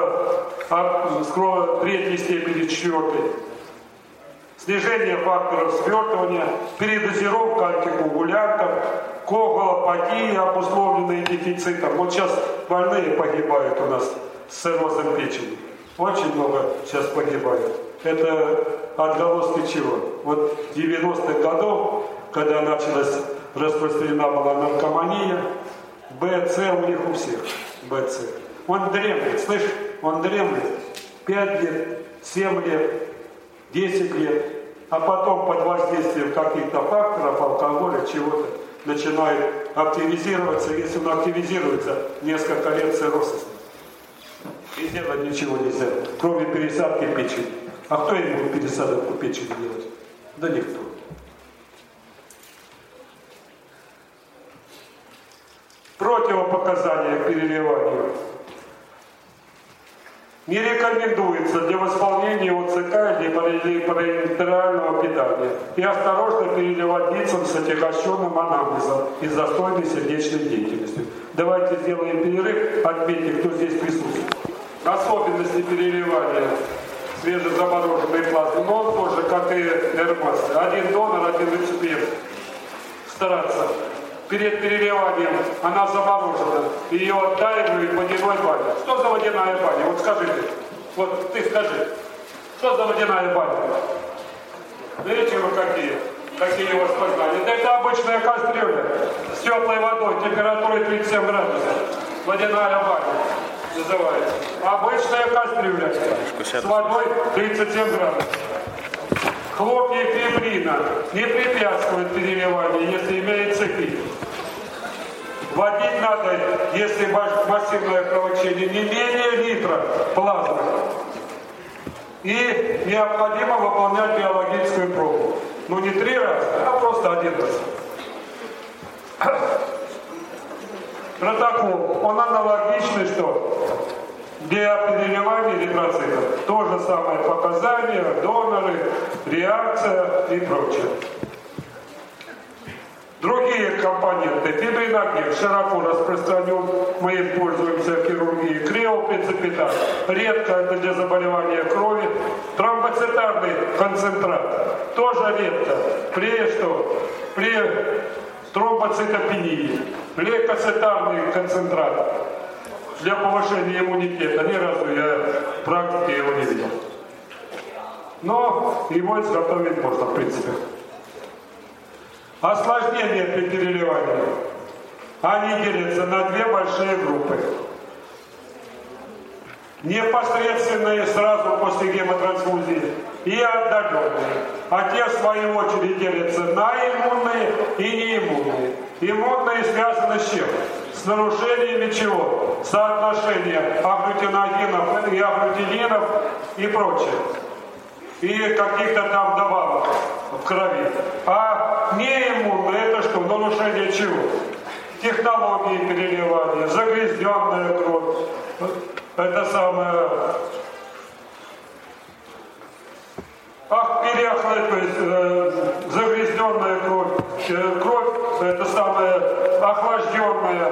3-й степени 4-й. Снижение факторов свертывания, передозировка антикоагулянтов, коагулопатия, обусловленная дефицитом. Вот сейчас больные погибают у нас с циррозом печени. Очень много сейчас погибают. Это отголоски чего? Вот 90-х годов, когда началась распространена была наркомания, БЦ у них у всех. БЦ. Он дремлет, слышь, он дремлет. 5 лет, 7 лет. 10 лет, а потом под воздействием каких-то факторов, алкоголя, чего-то, начинает активизироваться. Если он активизируется, несколько лет цирроза. И сделать ничего нельзя, кроме пересадки печени. А кто ему будет пересадку печени делать? Да никто. Противопоказания к переливанию. Не рекомендуется для восполнения ОЦК или парентерального питания. И осторожно переливать лицам с отягощенным анамнезом и застойной сердечной деятельностью. Давайте сделаем перерыв, отметьте, кто здесь присутствует. Особенности переливания свежезамороженной плазмы. Но он тоже, как и РМАС. Один донор, один реципиент. Стараться. Перед переливанием она заморожена, ее оттаивают в водяной бане. Что за водяная баня? Вот скажите. Вот ты скажи. Что за водяная баня? Видите вы какие? Какие у вас познания? Да это обычная кастрюля с теплой водой, температурой 37 градусов. Водяная баня называется. Обычная кастрюля с водой 37 градусов. Хлопья фибрина не препятствуют переливанию, если имеется пик. Водить надо, если массивное кровотечение, не менее литра плазмы. И необходимо выполнять биологическую пробу. Ну не 3 раза, а просто 1 раз. Протокол, он аналогичный, что для переливания эритроцитов. То же самое показания, доноры, реакция и прочее. Другие компоненты. Фибриноген широко распространен, мы им пользуемся в хирургии. Криопреципитат редко, это для заболевания крови. Тромбоцитарный концентрат тоже редко. При тромбоцитопении. Лейкоцитарный концентрат для повышения иммунитета. Ни разу я в практике его не видел. Но его изготовить можно, в принципе. Осложнения при переливании. Они делятся на 2 большие группы. Непосредственные сразу после гемотрансфузии и отдаленные. А те, в свою очередь, делятся на иммунные и неиммунные. Иммунные связаны с чем? С нарушениями чего? Соотношения агглютиногенов и агглютининов и прочее. И каких-то там добавок в крови. А неиммунные это что? Нарушение чего? Технологии переливания, загрязненная кровь. Это самое... загрязненная кровь. Кровь, это самое охлажденная.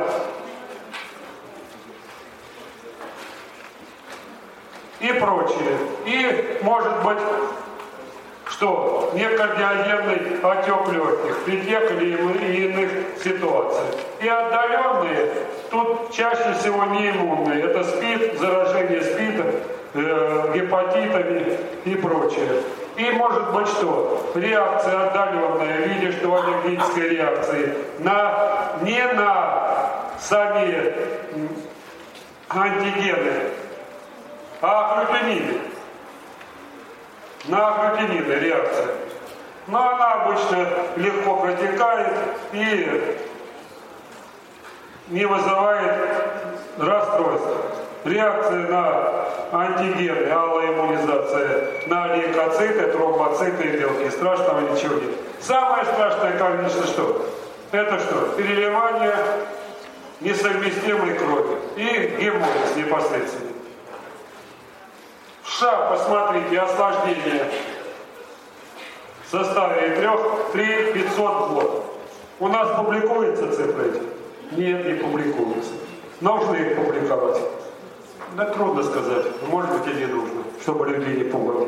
И прочее. И может быть, что некардиогенный отек легких при тех или иных ситуациях. И отдаленные, тут чаще всего неиммунные. Это СПИД, заражение СПИДом, гепатитами и прочее. И может быть что? Реакция отдаленная в виде что аллергической реакции не на сами антигены, а агглютинины. На агглютинины реакция. Но она обычно легко протекает и не вызывает расстройства. Реакция на антигены, аллоиммунизация, на лейкоциты, тромбоциты и белки. Страшного ничего нет. Самое страшное, конечно, что? Это что? Переливание несовместимой крови и гемолиз непосредственно. В США, посмотрите, осложнение в составе 3-500 в год. У нас публикуются цифры эти? Нет, не публикуются. Нужно их публиковать. Да трудно сказать. Может быть и не нужно, чтобы людей не пугали.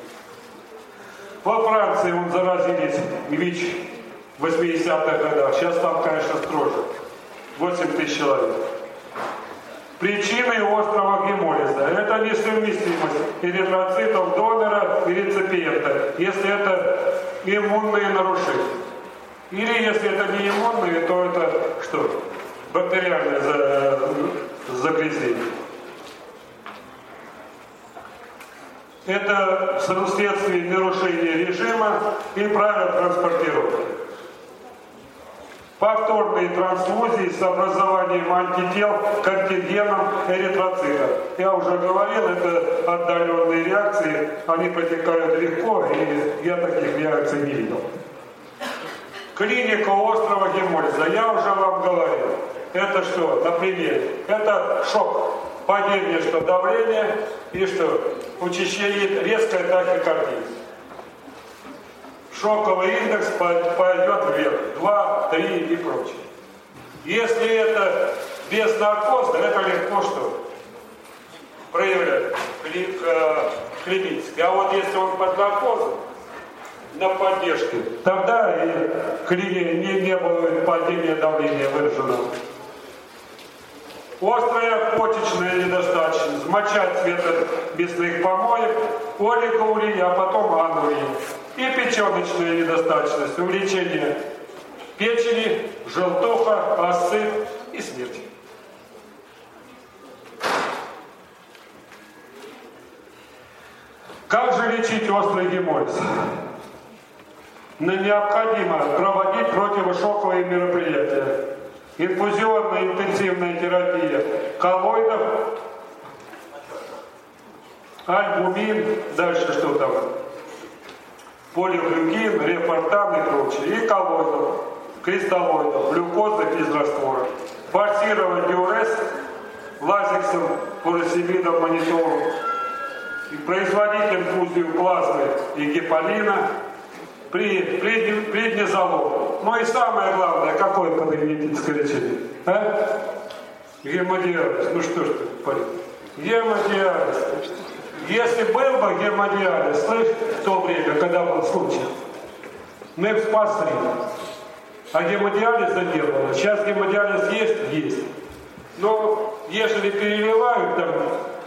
Во Франции заразились ВИЧ в 80-х годах. Сейчас там, конечно, строже. 8 тысяч человек. Причиной острого гемолиза. Это несовместимость эритроцитов донора и реципиента, если это иммунные нарушения. Или если это не иммунные, то это что? Бактериальное загрязнение. Это вследствие нарушения режима и правил транспортировки. Повторные трансфузии с образованием антител к антигенам эритроцитов. Я уже говорил, это отдаленные реакции, они протекают легко, и я таких реакций не видел. Клиника острого гемолиза, я уже вам говорил. Это что, например, это шок, падение что давления и что учащение, резкая тахикардия. Шоковый индекс пойдет вверх, 2, 3 и прочее. Если это без наркоза, это легко что проявлять клинически. А вот если он под наркозом, на поддержке, тогда и не было падения давления выраженного. Острая почечная недостаточность, мочать цвета мясных помоек, олигоурия, а потом анурия. И печеночная недостаточность, увеличение печени, желтуха, асцит и смерть. Как же лечить острый гемолиз? необходимо проводить противошоковые мероприятия. Инфузионная интенсивная терапия коллоидов, альбумин, дальше что там, полиглюкин, рефортан и прочее, и коллоидов, кристаллоидов, глюкозы без раствора. Форсировать диурез лазексом, фуросемидом, монитором, и производить инфузию плазмы и гепалина преднизолон. Ну и самое главное, какое подгенетическое лечение? А? Гемодиализ. Ну что ж ты, парень? Гемодиализ. Если был бы гемодиализ, слышь, в то время, когда был случай, мы бы спасли. А гемодиализа не было. Сейчас гемодиализ есть? Есть. Но ежели переливают там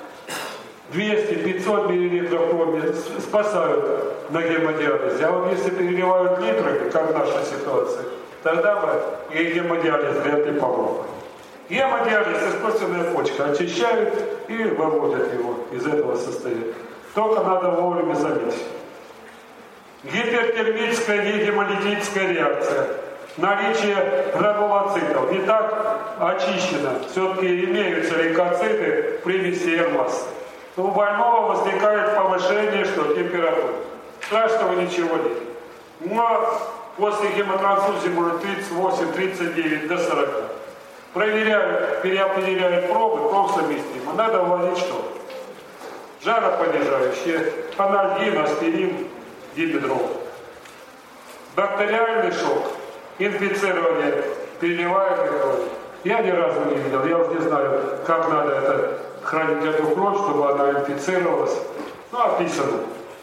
200-500 миллилитров крови, спасают на гемодиализе. А вот если переливают литрами, как в нашей ситуации, тогда бы и гемодиализ вряд ли помог. Гемодиализ, искусственная почка, очищают и выводят его из этого состояния. Только надо вовремя заметить. Гипертермическая и гемолитическая реакция. Наличие гранулоцитов не так очищено. Все-таки имеются лейкоциты в примеси R-массы. У больного возникает повышение температуры. Страшного ничего нет. Но после гемотрансфузии может 38-39 до 40. Проверяют, переопределяют пробы, кровь совместима. Надо вводить что? Жаропонижающие, анальгин, аспирин, димедрол. Бактериальный шок, инфицирование переливаемой крови. Я ни разу не видел, я уже не знаю, как надо это хранить эту кровь, чтобы она инфицировалась. Ну, описано.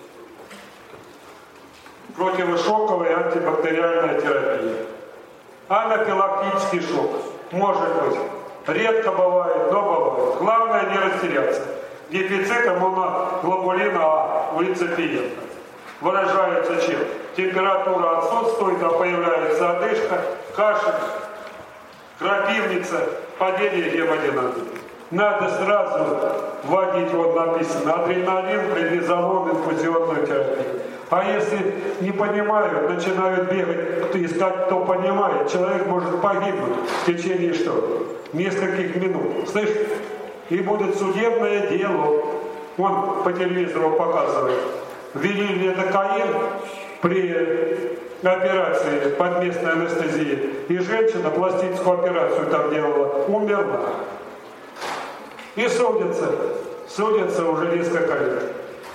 Противошоковая антибактериальная терапия. Анафилактический шок. Может быть. Редко бывает, но бывает. Главное не растеряться. Дефицит иммуноглобулина А у реципиента. Выражается чем? Температура отсутствует, а появляется одышка, кашель, крапивница, падение гемодинамики. Надо сразу вводить, вот написано, адреналин, преднизолон, инфузионную терапию. А если не понимают, начинают бегать, искать, кто понимает, человек может погибнуть в течение что? Нескольких минут. Слышь? И будет судебное дело. Он по телевизору показывает. Ввели лидокаин при операции под местной анестезией. И женщина пластическую операцию там делала, умерла. И судятся уже несколько лет.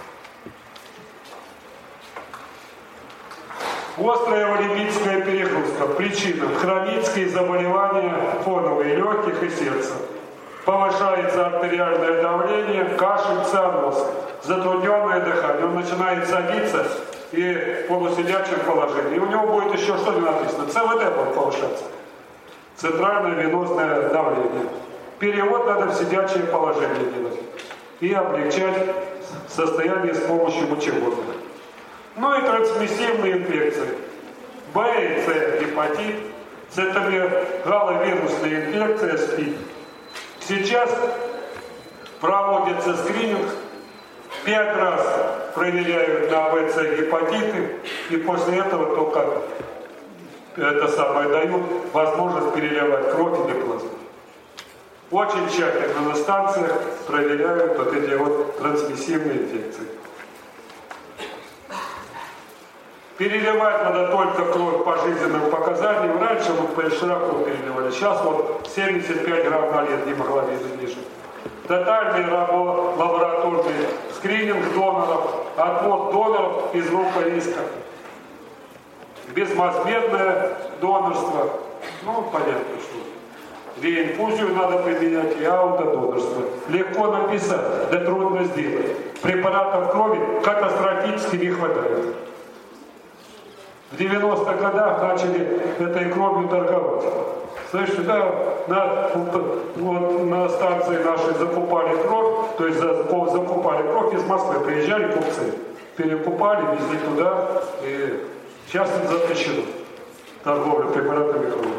Острая волемическая перегрузка. Причина – хронические заболевания фоновые легких и сердца. Повышается артериальное давление, кашель, цианоз, затрудненное дыхание. Он начинает садиться и в полусидячем положении. И у него будет еще что-то написано. ЦВД будет повышаться. Центральное венозное давление. Перевод надо в сидячее положение делать. И облегчать состояние с помощью мочеводных. Ну и трансмиссивные инфекции. Б и С гепатит, цитомегаловирусная инфекция СПИД. Сейчас проводится скрининг, 5 раз проверяют на ВЦ гепатиты, и после этого только дают возможность переливать кровь или плазму. Очень тщательно на станциях проверяют вот эти вот трансмиссивные инфекции. Переливать надо только кровь по жизненным показаниям. Раньше вот по широко переливали. Сейчас вот 75 грамм на лет гемоглобина лежит. Тотальный лабораторный скрининг доноров, отвод доноров из группы риска. Безвозмездное донорство. Ну, понятно, что. Реинфузию надо применять и аутодонорство. Легко написать, да трудно сделать. Препаратов крови катастрофически не хватает. В 90-х годах начали этой кровью торговать. Слышите, да, на станции нашей закупали кровь, то есть закупали кровь из Москвы, приезжали купцы, перекупали, везли туда, и сейчас это запрещено, торговля препаратами крови.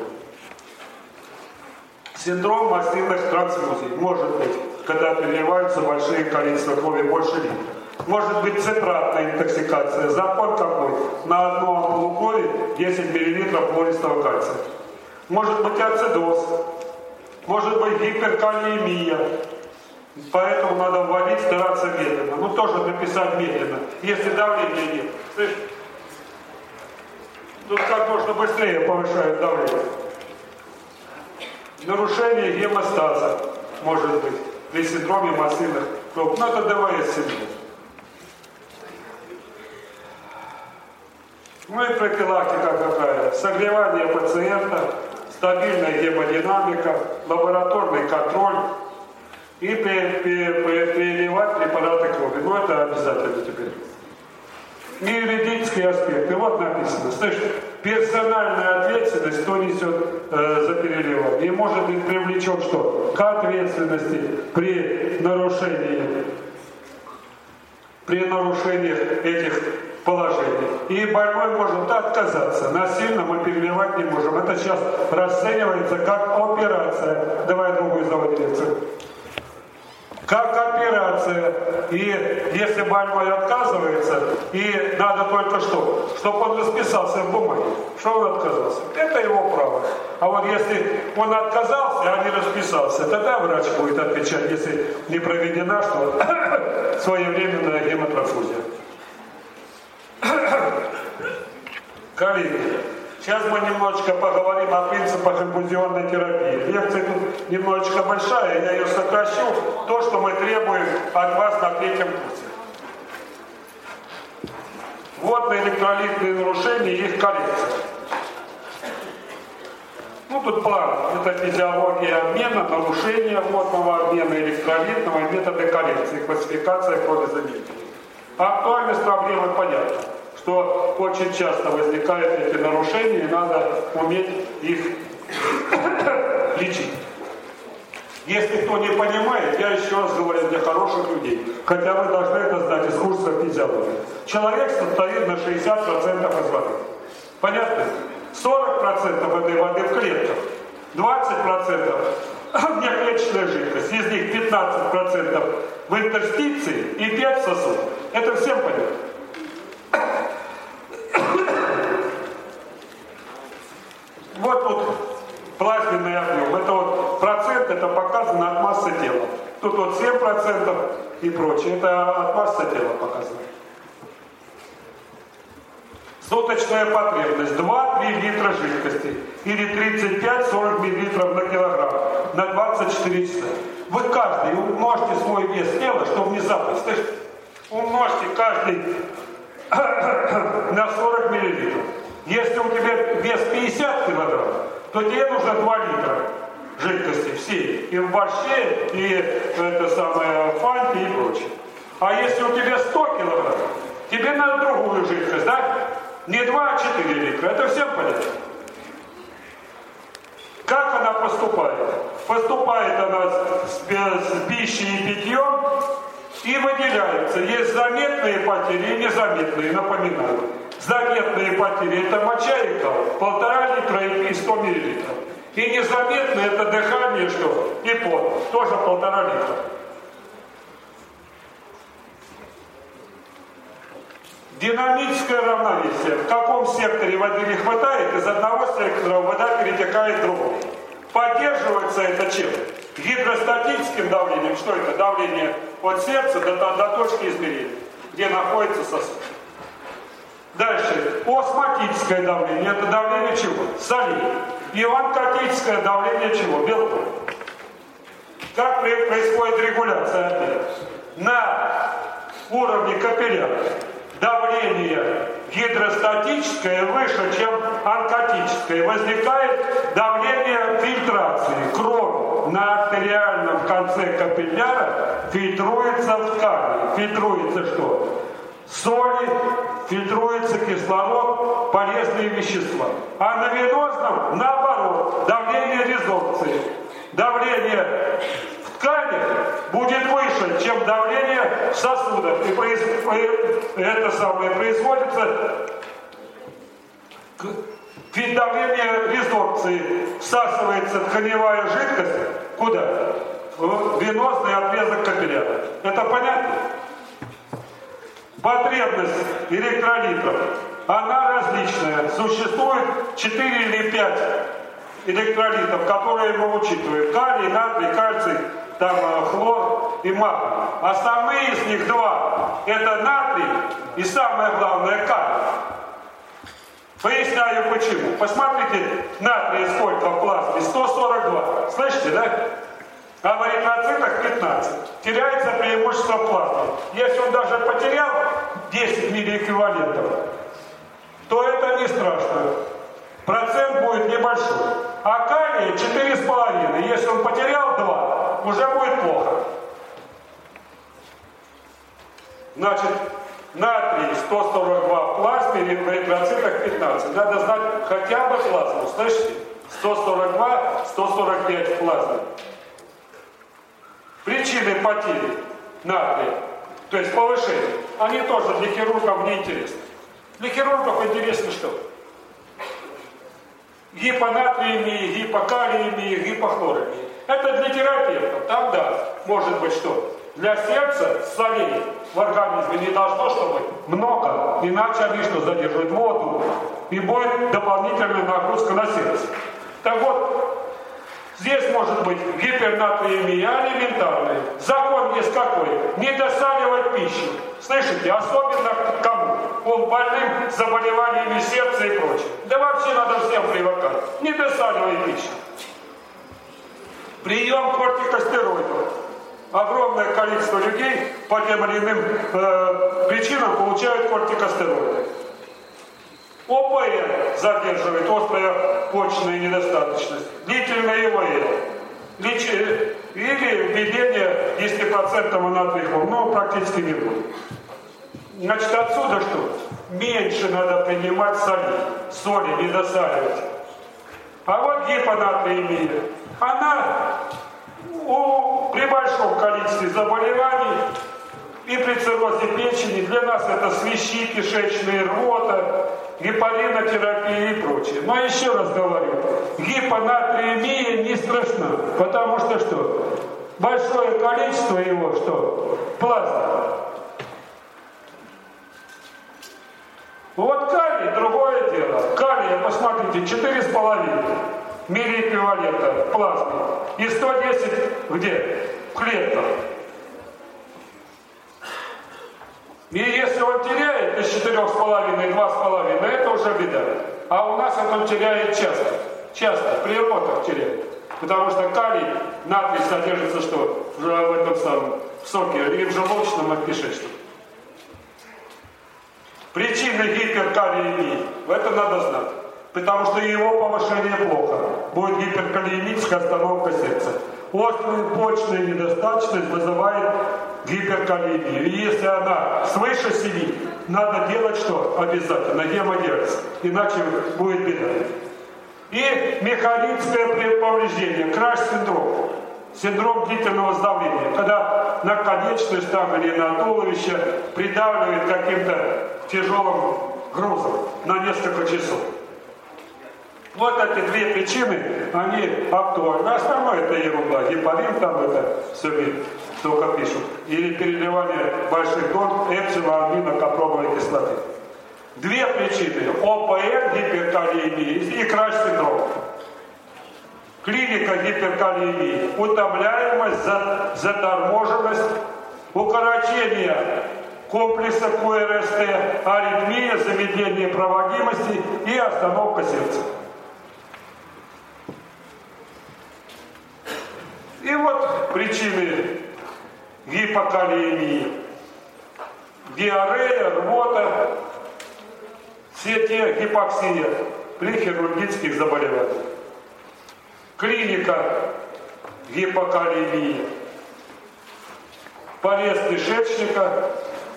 Синдром массивных трансфузий может быть, когда переливаются большие количества крови, больше литра. Может быть цитратная интоксикация. Закон какой? На одну ампулу крови 10 мл хлористого кальция. Может быть ацидоз. Может быть гиперкалиемия. Поэтому надо вводить, стараться медленно. Ну тоже написать медленно, если давления нет. Слышь? Тут как можно быстрее повышают давление. Нарушение гемостаза может быть при синдроме массивных кровь. Ну это ДВС-синдром. Ну и профилактика какая? Согревание пациента, стабильная гемодинамика, лабораторный контроль и переливать препараты крови. Ну это обязательно теперь. И юридические аспекты. Вот написано. Слышь, персональная ответственность, кто несет за переливание. И может быть привлечен что? К ответственности при нарушении этих положений. И больной может отказаться. Насильно мы переливать не можем. Это сейчас расценивается как операция. Давай другую заводи лекцию. Как операция. И если больной отказывается, и надо только что? Чтобы он расписался в бумаге. Что он отказался? Это его право. А вот если он отказался, а не расписался, тогда врач будет отвечать, если не проведена что своевременная гемотрафузия. Коллеги, сейчас мы немножечко поговорим о принципах инфузионной терапии. Лекция тут немножечко большая, я ее сокращу. То, что мы требуем от вас на 3-м курсе. Водно-электролитные нарушения и их коррекция. Ну, тут план. Это физиология обмена, нарушение водного обмена, электролитного, методы коррекции, классификация кровоизменений. Актуальность проблемы понятна, что очень часто возникают эти нарушения, и надо уметь их лечить. Если кто не понимает, я еще раз говорю для хороших людей, хотя вы должны это знать из курса физиологии. Человек состоит на 60% из воды. Понятно? 40% этой воды в клетках, 20% внеклеточная жидкость, из них 15% в интерстиции и 5% в сосудах. Это всем понятно. Вот тут плазменный объем. Это вот процент, это показано от массы тела. Тут вот 7% и прочее. Это от массы тела показано. Суточная потребность 2-3 литра жидкости или 35-40 мл на килограмм на 24 часа. Вы каждый умножьте свой вес тела, чтобы не забыть. Умножьте каждый на 40 мл. Если у тебя вес 50 килограмм, то тебе нужно 2 литра жидкости всей. И в борще, и это самое фанте и прочее. А если у тебя 100 килограмм, тебе надо другую жидкость, да? Не 2, а 4 литра. Это всем понятно? Как она поступает? Поступает она с пищей и питьем и выделяется. Есть заметные потери и незаметные, напоминаю. Заметные потери – это моча и кал, 1,5 литра и 100 миллилитров. И незаметные – это дыхание, что? И пот, тоже 1,5 литра. Динамическое равновесие. В каком секторе воды не хватает, из одного сектора вода перетекает в другой. Поддерживается это чем? Гидростатическим давлением. Что это? Давление от сердца до точки измерения, где находится сосуд. Дальше. Осмотическое давление. Это давление чего? Солей. И онкотическое давление чего? Белков. Как происходит регуляция обмена? На уровне капилляров давление гидростатическое выше, чем онкотическое. Возникает давление фильтрации. Кровь на артериальном конце капилляра фильтруется в ткани. Фильтруется что? Соли, фильтруется кислород, полезные вещества. А на венозном, наоборот, давление резорбции. Давление в тканях будет выше, чем давление в сосудах. И это самое производится давление резорбции. Всасывается тканевая жидкость куда? В венозный отрезок капилляра. Это понятно? Потребность электролитов, она различная. Существует 4 или 5 электролитов, которые мы учитываем. Калий, натрий, кальций, там хлор и магний. Основные из них два. Это натрий и самое главное калий. Поясняю почему. Посмотрите, натрия сколько в плазме? 142. Слышите, да? А в эритроцитах 15. Теряется преимущество плазмы. Если он даже потерял 10 миллиэквивалентов, то это не страшно. Процент будет небольшой. А калия 4,5. Если он потерял 2, уже будет плохо. Значит, натрий 142 в плазме, или в эритроцитах 15. Надо знать хотя бы плазму. Слышите? 142, 145 в плазме. Причины потери натрия, то есть повышения, они тоже для хирургов не интересны. Для хирургов интересно что? Гипонатриемия, гипокалиемия, гипохлоремия. Это для терапевтов. Там да, может быть что? Для сердца солей в организме не должно что быть много, иначе они что задерживают воду и будет дополнительная нагрузка на сердце. Так вот, здесь может быть гипернатриемия алиментарная. Закон есть какой? Не досаливать пищу. Слышите? Особенно кому? Больным заболеваниями сердца и прочее. Да вообще надо всем привыкать. Не досаливай пищу. Прием кортикостероидов. Огромное количество людей по тем или иным причинам получают кортикостероиды. ОПН задерживает, острая почечная недостаточность, длительное ИВЛ, или введение 10% натрия хлор, но практически не будет. Значит, отсюда что? Меньше надо принимать соли не досаливать. А вот гипонатриемия, она при большом количестве заболеваний и при циррозе печени, для нас это свищи, кишечные, рвота, гепаринотерапия и прочее. Но еще раз говорю, гипонатриемия не страшна, потому что большое количество его, плазма. Вот калий, другое дело. Калия, посмотрите, 4,5 миллиэквивалента в плазме. И 110 где? В клетках. И если он теряет из 4,5 и 2,5, это уже беда. А у нас он теряет часто. Часто, при рвотах теряет. Потому что калий, натрий содержится что? В этом самом соке, или в желудочном, и в кишечном. Причины гиперкалиемии, это надо знать. Потому что его повышение плохо. Будет гиперкалиемическая остановка сердца. Острая почечная недостаточность вызывает гиперкалиемию. И если она свыше 7, надо делать что? Обязательно гемодиализ. Иначе будет беда. И механическое повреждение, краш-синдром. Синдром длительного сдавления. Когда на конечность там, или на туловище придавливает каким-то тяжелым грузом на несколько часов. Вот эти две причины, они актуальны. Основное это ерунда. Гепарин там это все только пишут. Или переливание больших доз эпсилоаминокапромовой кислоты. Две причины. ОПН, гиперкалиемия и краш-синдром. Клиника гиперкалиемии. Утомляемость, заторможенность, укорочение комплекса КРСТ, аритмия, замедление проводимости и остановка сердца. И вот причины гипокалиемии. Диарея, рвота, все те гипоксия при хирургических заболеваниях. Клиника гипокалиемии. Порез кишечника,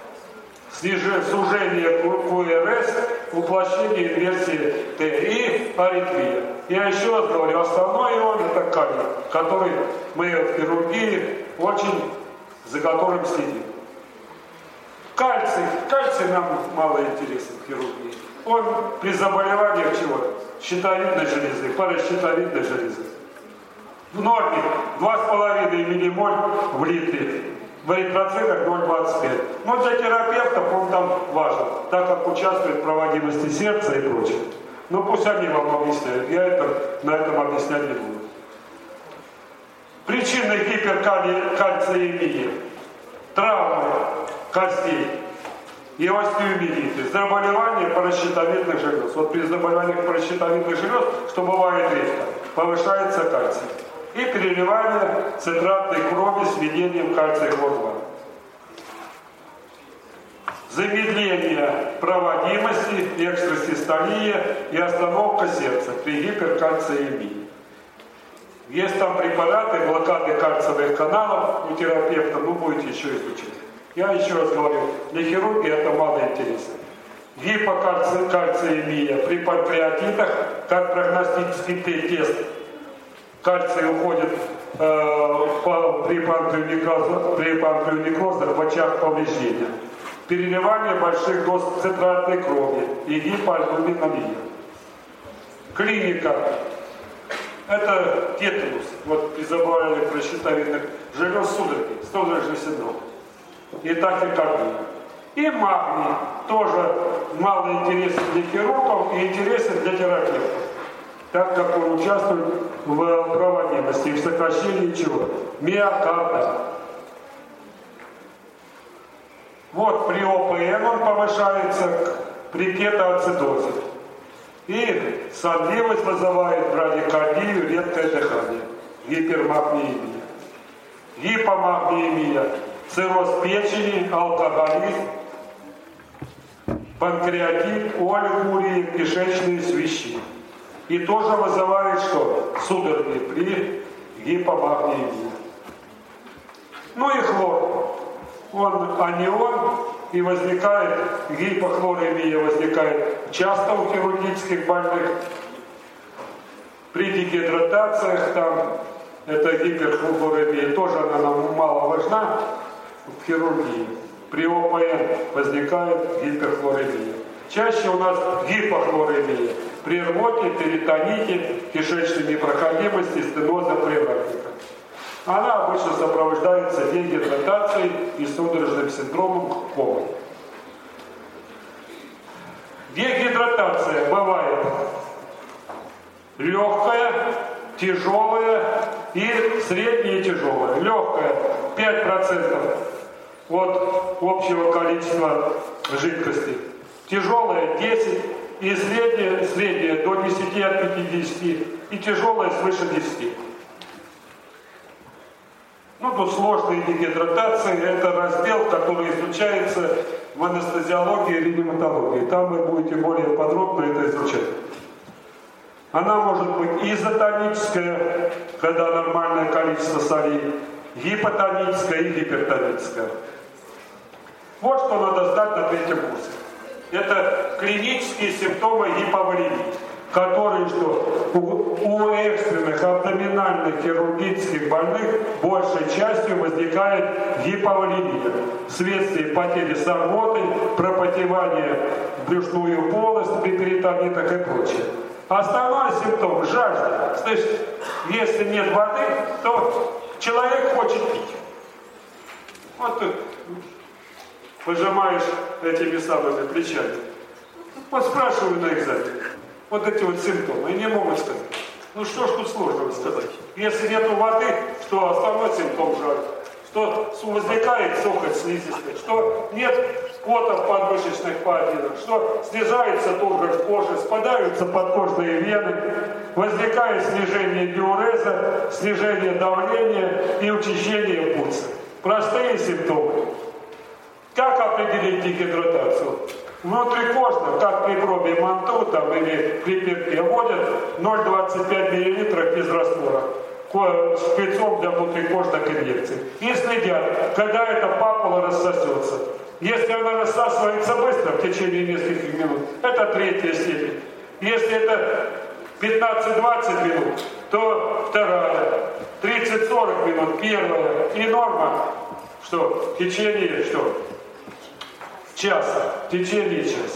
сужение КРС, уплощение инверсии Т и аритмия. Я еще раз говорю, основной ион это калий, который мы в хирургии за которым следим. Кальций. Кальций нам мало интересен в хирургии. Он при заболеваниях чего? Щитовидной железы, паращитовидной железы. В норме 2,5 миллимоль в литре. в эритроцитах 0,25. Но для терапевтов он там важен, так как участвует в проводимости сердца и прочее. Но пусть они вам объясняют, я на этом объяснять не буду. Причины гиперкальциемии, травмы костей и остеомиелиты, заболевания паращитовидных желез. Вот при заболеваниях паращитовидных желез, что бывает редко, повышается кальций. И переливание цитратной крови с введением кальция-хлор-2. Замедление проводимости, экстрасистолия и остановка сердца при гиперкальциемии. Есть там препараты блокады кальциевых каналов у терапевта, будете еще изучать. Я еще раз говорю, для хирургии это мало интересно. Гипокальциемия при панкреатитах, как прогностический тест. Кальций уходит при панкреонекрозах в очаг повреждения. Переливание больших доз цитратной крови и гипоальбуминемия. Клиника. Это тетанус. Вот при заболевании паращитовидных желез судороги, судорожный синдром. И тахикардия. И магний. Тоже мало интересен для хирургов и интересен для терапевтов. Так как он участвует в проводимости и в сокращении чего? Миокарда. Вот при ОПН он повышается при кетоацидозе. И сонливость вызывает брадикардию, редкое дыхание, гипермагниемия. Гипомагниемия, цирроз печени, алкоголизм, панкреатит, олигурии, кишечные свищи. И тоже вызывает что? Судороги при гипомагниемии. Ну и хлор. Он анион, и возникает, гипохлоремия возникает часто у хирургических больных. При дегидратациях там, это гиперхлоремия, тоже она нам мало важна в хирургии. При ОПН возникает гиперхлоремия. Чаще у нас гипохлоремия при рвоте, перитоните, кишечной непроходимости, стеноза привратника. Она обычно сопровождается дегидратацией и судорожным синдромом комы. Дегидратация бывает легкая, тяжелая и средняя тяжелая. Легкая 5% от общего количества жидкости. Тяжелая 10% и средняя до 10 от 50 и тяжелая свыше 10. Тут сложные дегидратации, это раздел, который изучается в анестезиологии и реаниматологии. Там вы будете более подробно это изучать. Она может быть изотоническая, когда нормальное количество солей, гипотоническая и гипертоническая. Вот что надо знать на третьем курсе. Это клинические симптомы гиповолемии, которые что у экстренных абдоминальных хирургических больных большей частью возникает гиповолемия вследствие потери сорвоты, пропотевания в брюшную полость при перитонитах и прочее. Основной симптом – жажда. Слышите, если нет воды, то человек хочет пить. Вот ты пожимаешь этими самыми плечами. Вот спрашиваю на экзамене. Вот эти вот симптомы, и не могут сказать. Что ж тут сложного сказать? Если нет воды, что основной симптом жажды, что возникает сухость слизистой, что нет пота в подмышечных поодинах, что снижается тургор кожи, спадаются подкожные вены, возникает снижение диуреза, снижение давления и учащение пульса. Простые симптомы. Как определить дегидратацию? Внутрикожно, как при пробе манту или при перке, вводят 0,25 мл без раствора шприцом для внутрикожных инъекций. И следят, когда эта папула рассосется. Если она рассасывается быстро, в течение нескольких минут, это третья степень. Если это 15-20 минут, то вторая. 30-40 минут первая. И норма, что в течение часа, в течение часа.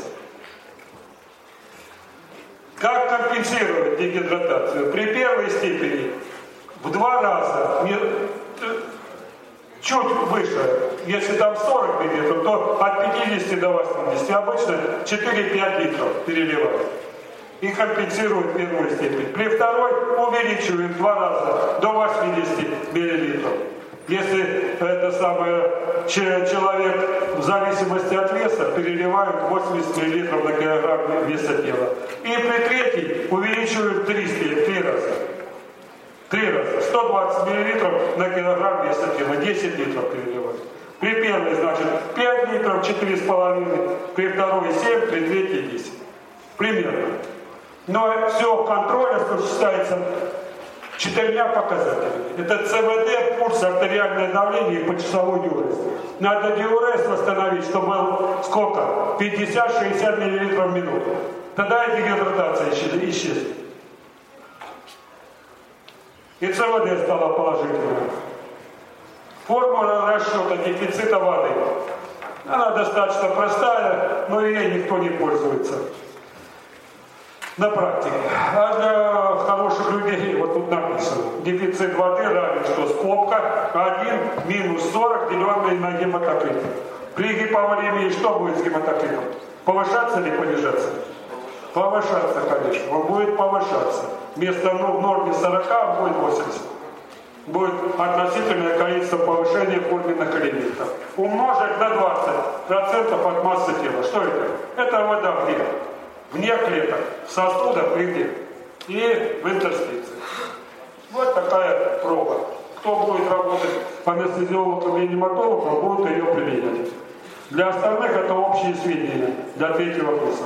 Как компенсировать дегидратацию? При первой степени в 2 раза чуть выше. Если там 40 мл, то от 50 до 80. Обычно 4-5 литров переливают. И компенсирует первую степень. При второй увеличивают в 2 раза до 80 мл. Если это самое человек в зависимости от веса переливают 80 мл на килограмм веса тела. И при третьей увеличивают 3 раза. 3 раза. 120 мл на килограмм веса тела. 10 литров переливают. При первой, значит, 5 литров, 4,5. При второй 7, при третьей 10. Примерно. Но все контроль осуществляется 4 показателями. Это ЦВД, пульс, артериальное давление и почасовой диурез. Надо диурез восстановить, чтобы был сколько? 50-60 мл в минуту. Тогда и дегидратация исчезнет. И ЦВД стало положительным. Формула расчета дефицита воды. Она достаточно простая, но ей никто не пользуется. На практике. А для хороших людей, вот тут написано, дефицит воды равен, что скобка 1 минус 40, деленное на гематокрит. При гиповолемии что будет с гематокритом? Повышаться или понижаться? Повышаться, конечно. Он будет повышаться. Вместо в норме 40 будет 80. Будет относительное количество повышения форменных элементов. Умножить на 20% от массы тела. Что это? Это вода вне клеток, в сосудах и где? И в интерстиции. Вот такая проба. Кто будет работать анестезиологом и реаниматологом, будет ее применять. Для остальных это общие сведения для 3-го курса.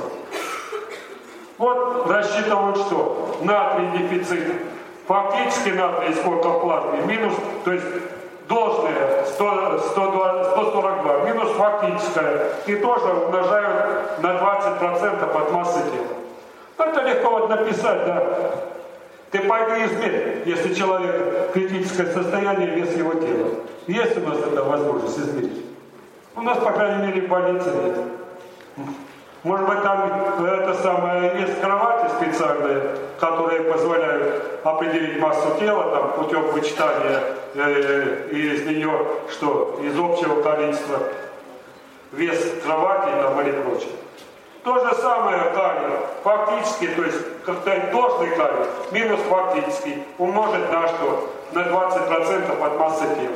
Вот рассчитывают, что натрий дефицит. Фактически натрий сколько в плазме? Минус, то есть должное 142, минус фактическое. И тоже умножают на 20% от массы тела. Это легко вот написать, да. Ты пойди измерь, если человек критическое состояние, вес его тела. Есть у нас эта возможность измерить? У нас, по крайней мере, в больнице нет. Может быть, там это самое, есть кровати специальные, которые позволяют определить массу тела там, путем вычитания из нее, что из общего количества вес кровати там, или прочее. То же самое калий. Фактически, то есть должный калий минус фактический умножить на что? На 20% от массы тела.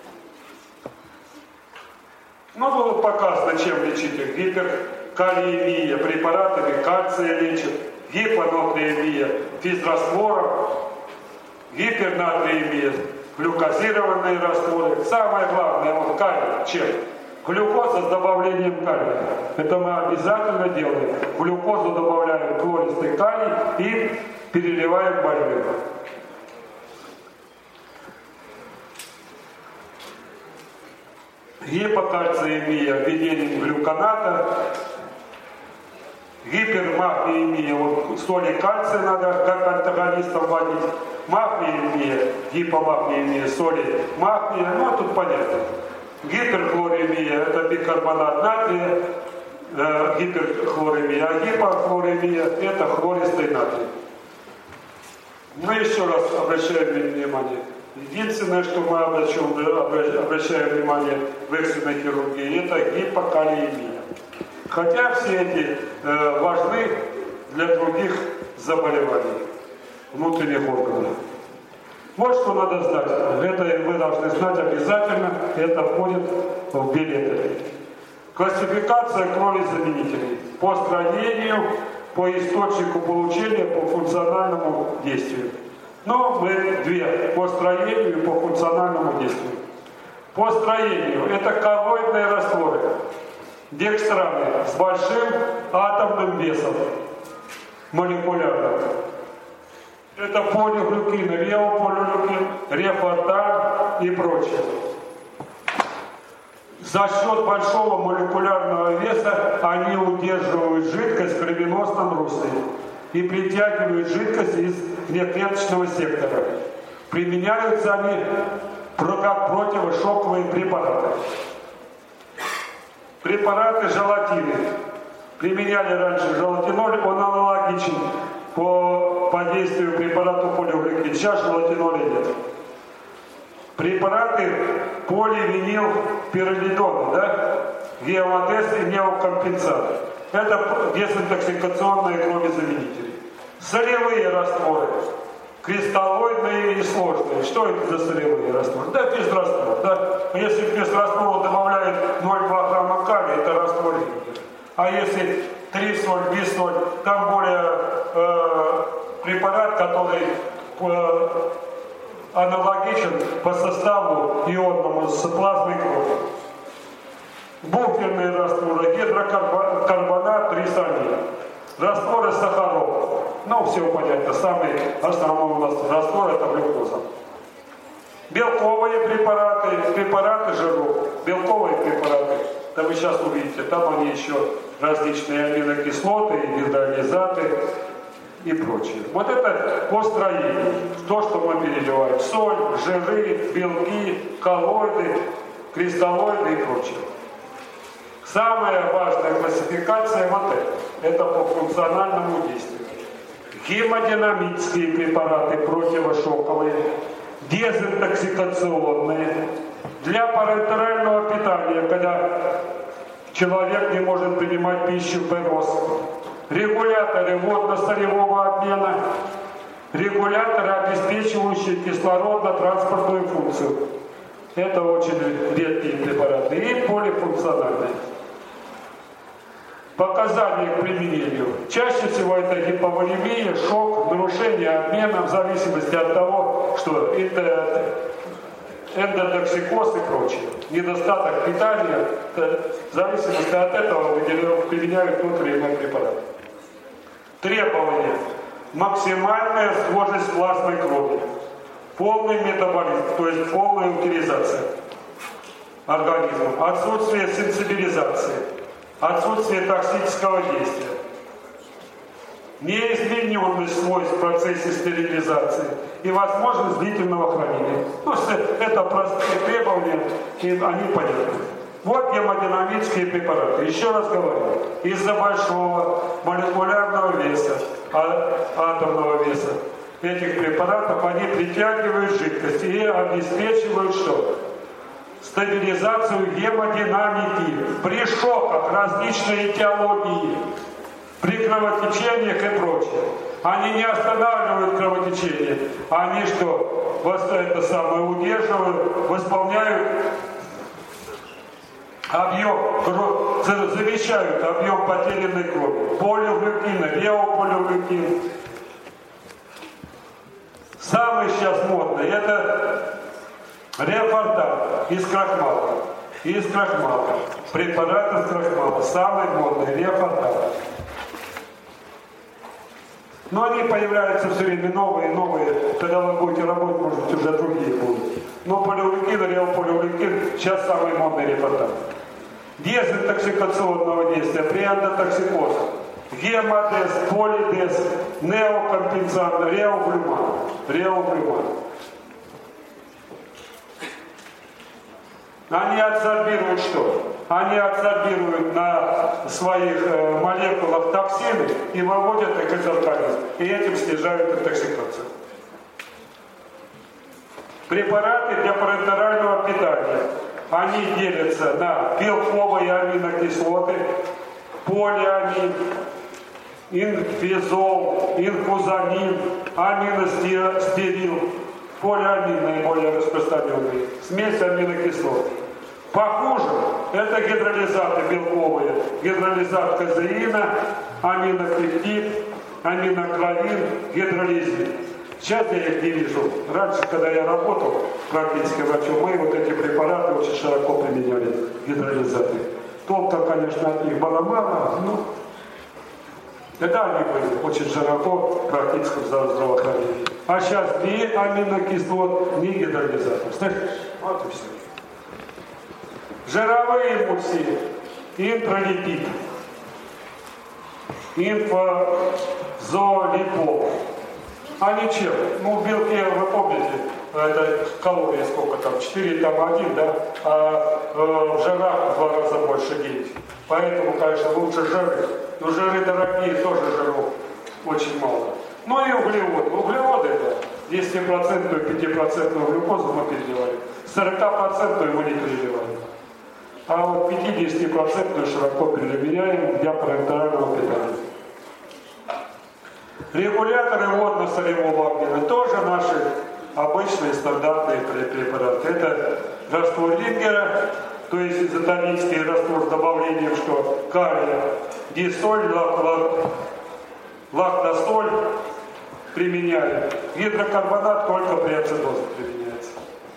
Ну, было показано, чем лечить их. Гиперкалиемия препаратами кальция лечит, гипонатриемия физраствором, гипернатриемия глюкозированные растворы. Самое главное, вот калий, чем? Глюкоза с добавлением калия. Это мы обязательно делаем. В глюкозу добавляем хлористый калий и переливаем больным. Гипокальциемия введением глюконата, гипермагниемия, вот соли кальция надо как антагонистом вводить, магниемия, гипомагниемия, соли магния, ну тут понятно. Гиперхлоремия – это бикарбонат натрия, гиперхлоремия, а гипохлоремия – это хлористый натрий. Мы еще раз обращаем внимание. Единственное, что мы обращаем внимание в экстренной хирургии, это гипокалиемия. Хотя все эти важны для других заболеваний внутренних органов. Вот что надо знать. Это вы должны знать обязательно. Это входит в билеты. Классификация крови-заменителей. По строению, по источнику получения, по функциональному действию. Но мы две. По строению и по функциональному действию. По строению. Это коллоидные растворы. Декстраны с большим атомным весом. Молекулярным. Это полиглюкин, реополиглюкин, рефорталь и прочее. За счет большого молекулярного веса они удерживают жидкость в кровеносном русле и притягивают жидкость из внеклеточного сектора. Применяются они как противошоковые препараты. Препараты желатины. Применяли раньше желатиноль, он аналогичен по действию препарату полиглюкин. Сейчас желатиноля нет. Препараты поливинилпиролидона, да? Гемодез и неокомпенсаты. Это дезинтоксикационные кровезаменители. Солевые растворы. Кристаллоидные и сложные. Что это за солевые растворы? Да, без раствора. Да? Если без раствора добавляют 0,2 грамма калия, это раствор Гитлера. А если 3 соль, бисоль, там более препарат, который аналогичен по составу ионному с плазмой крови. Буферные растворы, гидрокарбонат, трисамид. Растворы сахаров. Ну, все понятно, самый основной у нас раствор это глюкоза. Белковые препараты, препараты жиров, белковые препараты. Да вы сейчас увидите, там они еще различные аминокислоты, гидролизаты и прочее. Вот это по строению. То, что мы переливаем. Соль, жиры, белки, коллоиды, кристаллоиды и прочее. Самая важная классификация вот это. Это по функциональному действию. Гемодинамические препараты противошоковые, дезинтоксикационные, для парентерального питания, когда человек не может принимать пищу ПРОС, регуляторы водно-солевого обмена, регуляторы, обеспечивающие кислородно-транспортную функцию. Это очень редкие препараты и полифункциональные. Показания к применению. Чаще всего это гиповолемия, шок, нарушение обмена в зависимости от того, что это эндотоксикоз и прочее. Недостаток питания, в зависимости от этого применяют тот или иной препарат. Требования. Максимальная схожесть с плазмой крови. Полный метаболизм, то есть полная утилизация организма. Отсутствие сенсибилизации. Отсутствие токсического действия, неизмененность свойств в процессе стерилизации и возможность длительного хранения. Ну, это простые требования, и они понятны. Вот гемодинамические препараты. Еще раз говорю, из-за большого молекулярного веса, атомного веса этих препаратов они притягивают жидкость и обеспечивают что? Стабилизацию гемодинамики при шоках различной этиологии, при кровотечениях и прочее. Они не останавливают кровотечение, они что? Это самое удерживают, восполняют объем, замещают объем потерянной крови. Полиглюкин, реополиглюкин. Самый сейчас модный это Реофортан из крахмала. Из крахмала. Препарат из крахмала. Самый модный Реофортан. Но они появляются все время новые и новые. Когда вы будете работать, может быть, уже другие будут. Но полиглюкин, реополиглюкин сейчас самый модный Реофортан. Дезинтоксикационного действия при эндотоксикозе. Гемодез, полидез, неокомпенсант, реоглюман. Они адсорбируют что? Они адсорбируют на своих молекулах токсины и выводят их из организма. И этим снижают интоксикацию. Препараты для парентерального питания. Они делятся на белковые аминокислоты, полиамин, инфизол, инфузамин, аминостерил. Полиамин наиболее распространенный. Смесь аминокислот. Похуже это гидролизаты белковые. Гидролизат казеина, аминопептид, аминоклавин, гидролизин. Сейчас я их не вижу. Раньше, когда я работал практически врачом, мы вот эти препараты очень широко применяли, гидролизаты. Толка, конечно, от них было мало, но тогда они были очень широко в практическом здравоохранении. А сейчас ни аминокислот, ни гидролизатов. Вот и все. Жировые эмульсии, интралипид, инфазолипол. Они чем? Ну, в белке, вы помните, это калории сколько там, 4 там 1, да? А в жирах в 2 раза больше 9. Поэтому, конечно, лучше жиры. Но жиры дорогие, тоже жиров очень мало. Ну и углеводы. Углеводы, да. 10% 5% глюкозу мы переливали, 40% мы не переливали. А вот 50% широко переливаем для парентерального питания. Регуляторы водно-солевого обмена тоже наши обычные стандартные препараты. Это раствор Лингера, то есть изотонический раствор с добавлением что калия, дисоль, лактосоль применяем. Гидрокарбонат только при ацидозе применяется.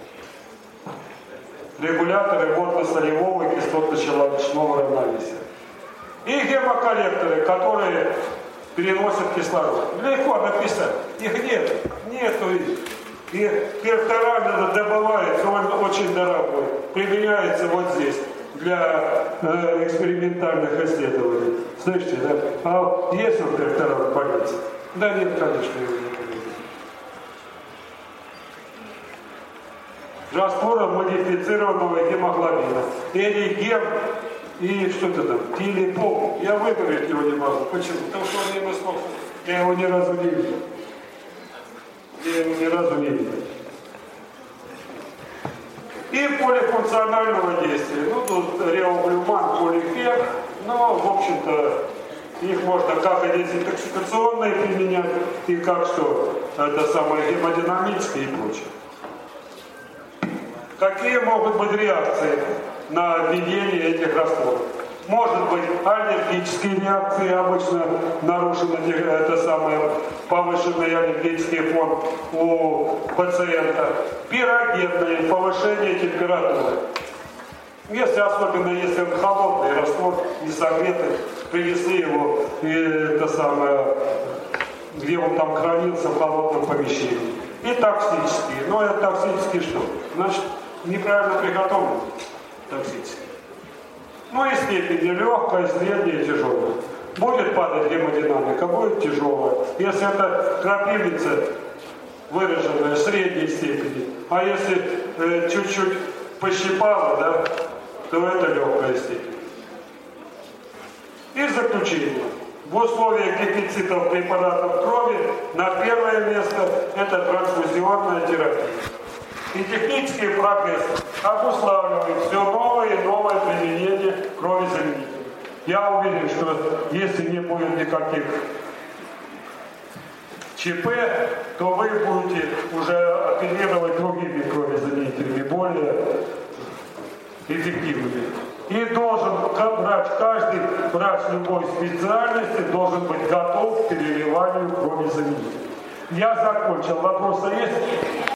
Регуляторы водно-солевого и кислотно-щелочного равновесия. И гемоколлекторы, которые переносят кислород. Легко написать. Их нет. Нету их. И перторально добывается, он очень дорогой. Применяется вот здесь для экспериментальных исследований. Слышите, да? А есть он перторал в больнице? Да нет, конечно, его не применяется. Раствором модифицированного гемоглобина. Или гем, и что-то там, телепоп. Я выговорить его не могу. Почему? Потому что он не высок. Я его ни разу не видел. И полифункционального действия. Ну, тут реоглюман, полифен, но, в общем-то, их можно как и дезинтоксикационные применять, и как что, это самое гемодинамическое и прочее. Какие могут быть реакции на введение этих растворов? Может быть аллергические реакции, обычно нарушен это самое повышенный аллергический фон у пациента, пирогенные, повышение температуры. Особенно если он холодный раствор, не согретый, принесли его, и это самое, где он там хранился в холодном помещении. И токсические. Но это токсические что? Значит, неправильно приготовлен токсический. Ну и степени легкая, средняя, тяжелая. Будет падать гемодинамика, будет тяжелая. Если это крапивница выраженная средней степени, а если чуть-чуть пощипало, да, то это легкая степень. И заключение. В условиях дефицитов препаратов крови на первое место это трансфузионная терапия. И технический прогресс обуславливает все новое и новое применение крови-заменителей. Я уверен, что если не будет никаких ЧП, то вы будете уже оперировать другими крови-заменителями, более эффективными. И должен врач, каждый врач любой специальности должен быть готов к переливанию крови-заменителей. Я закончил. Вопросы есть?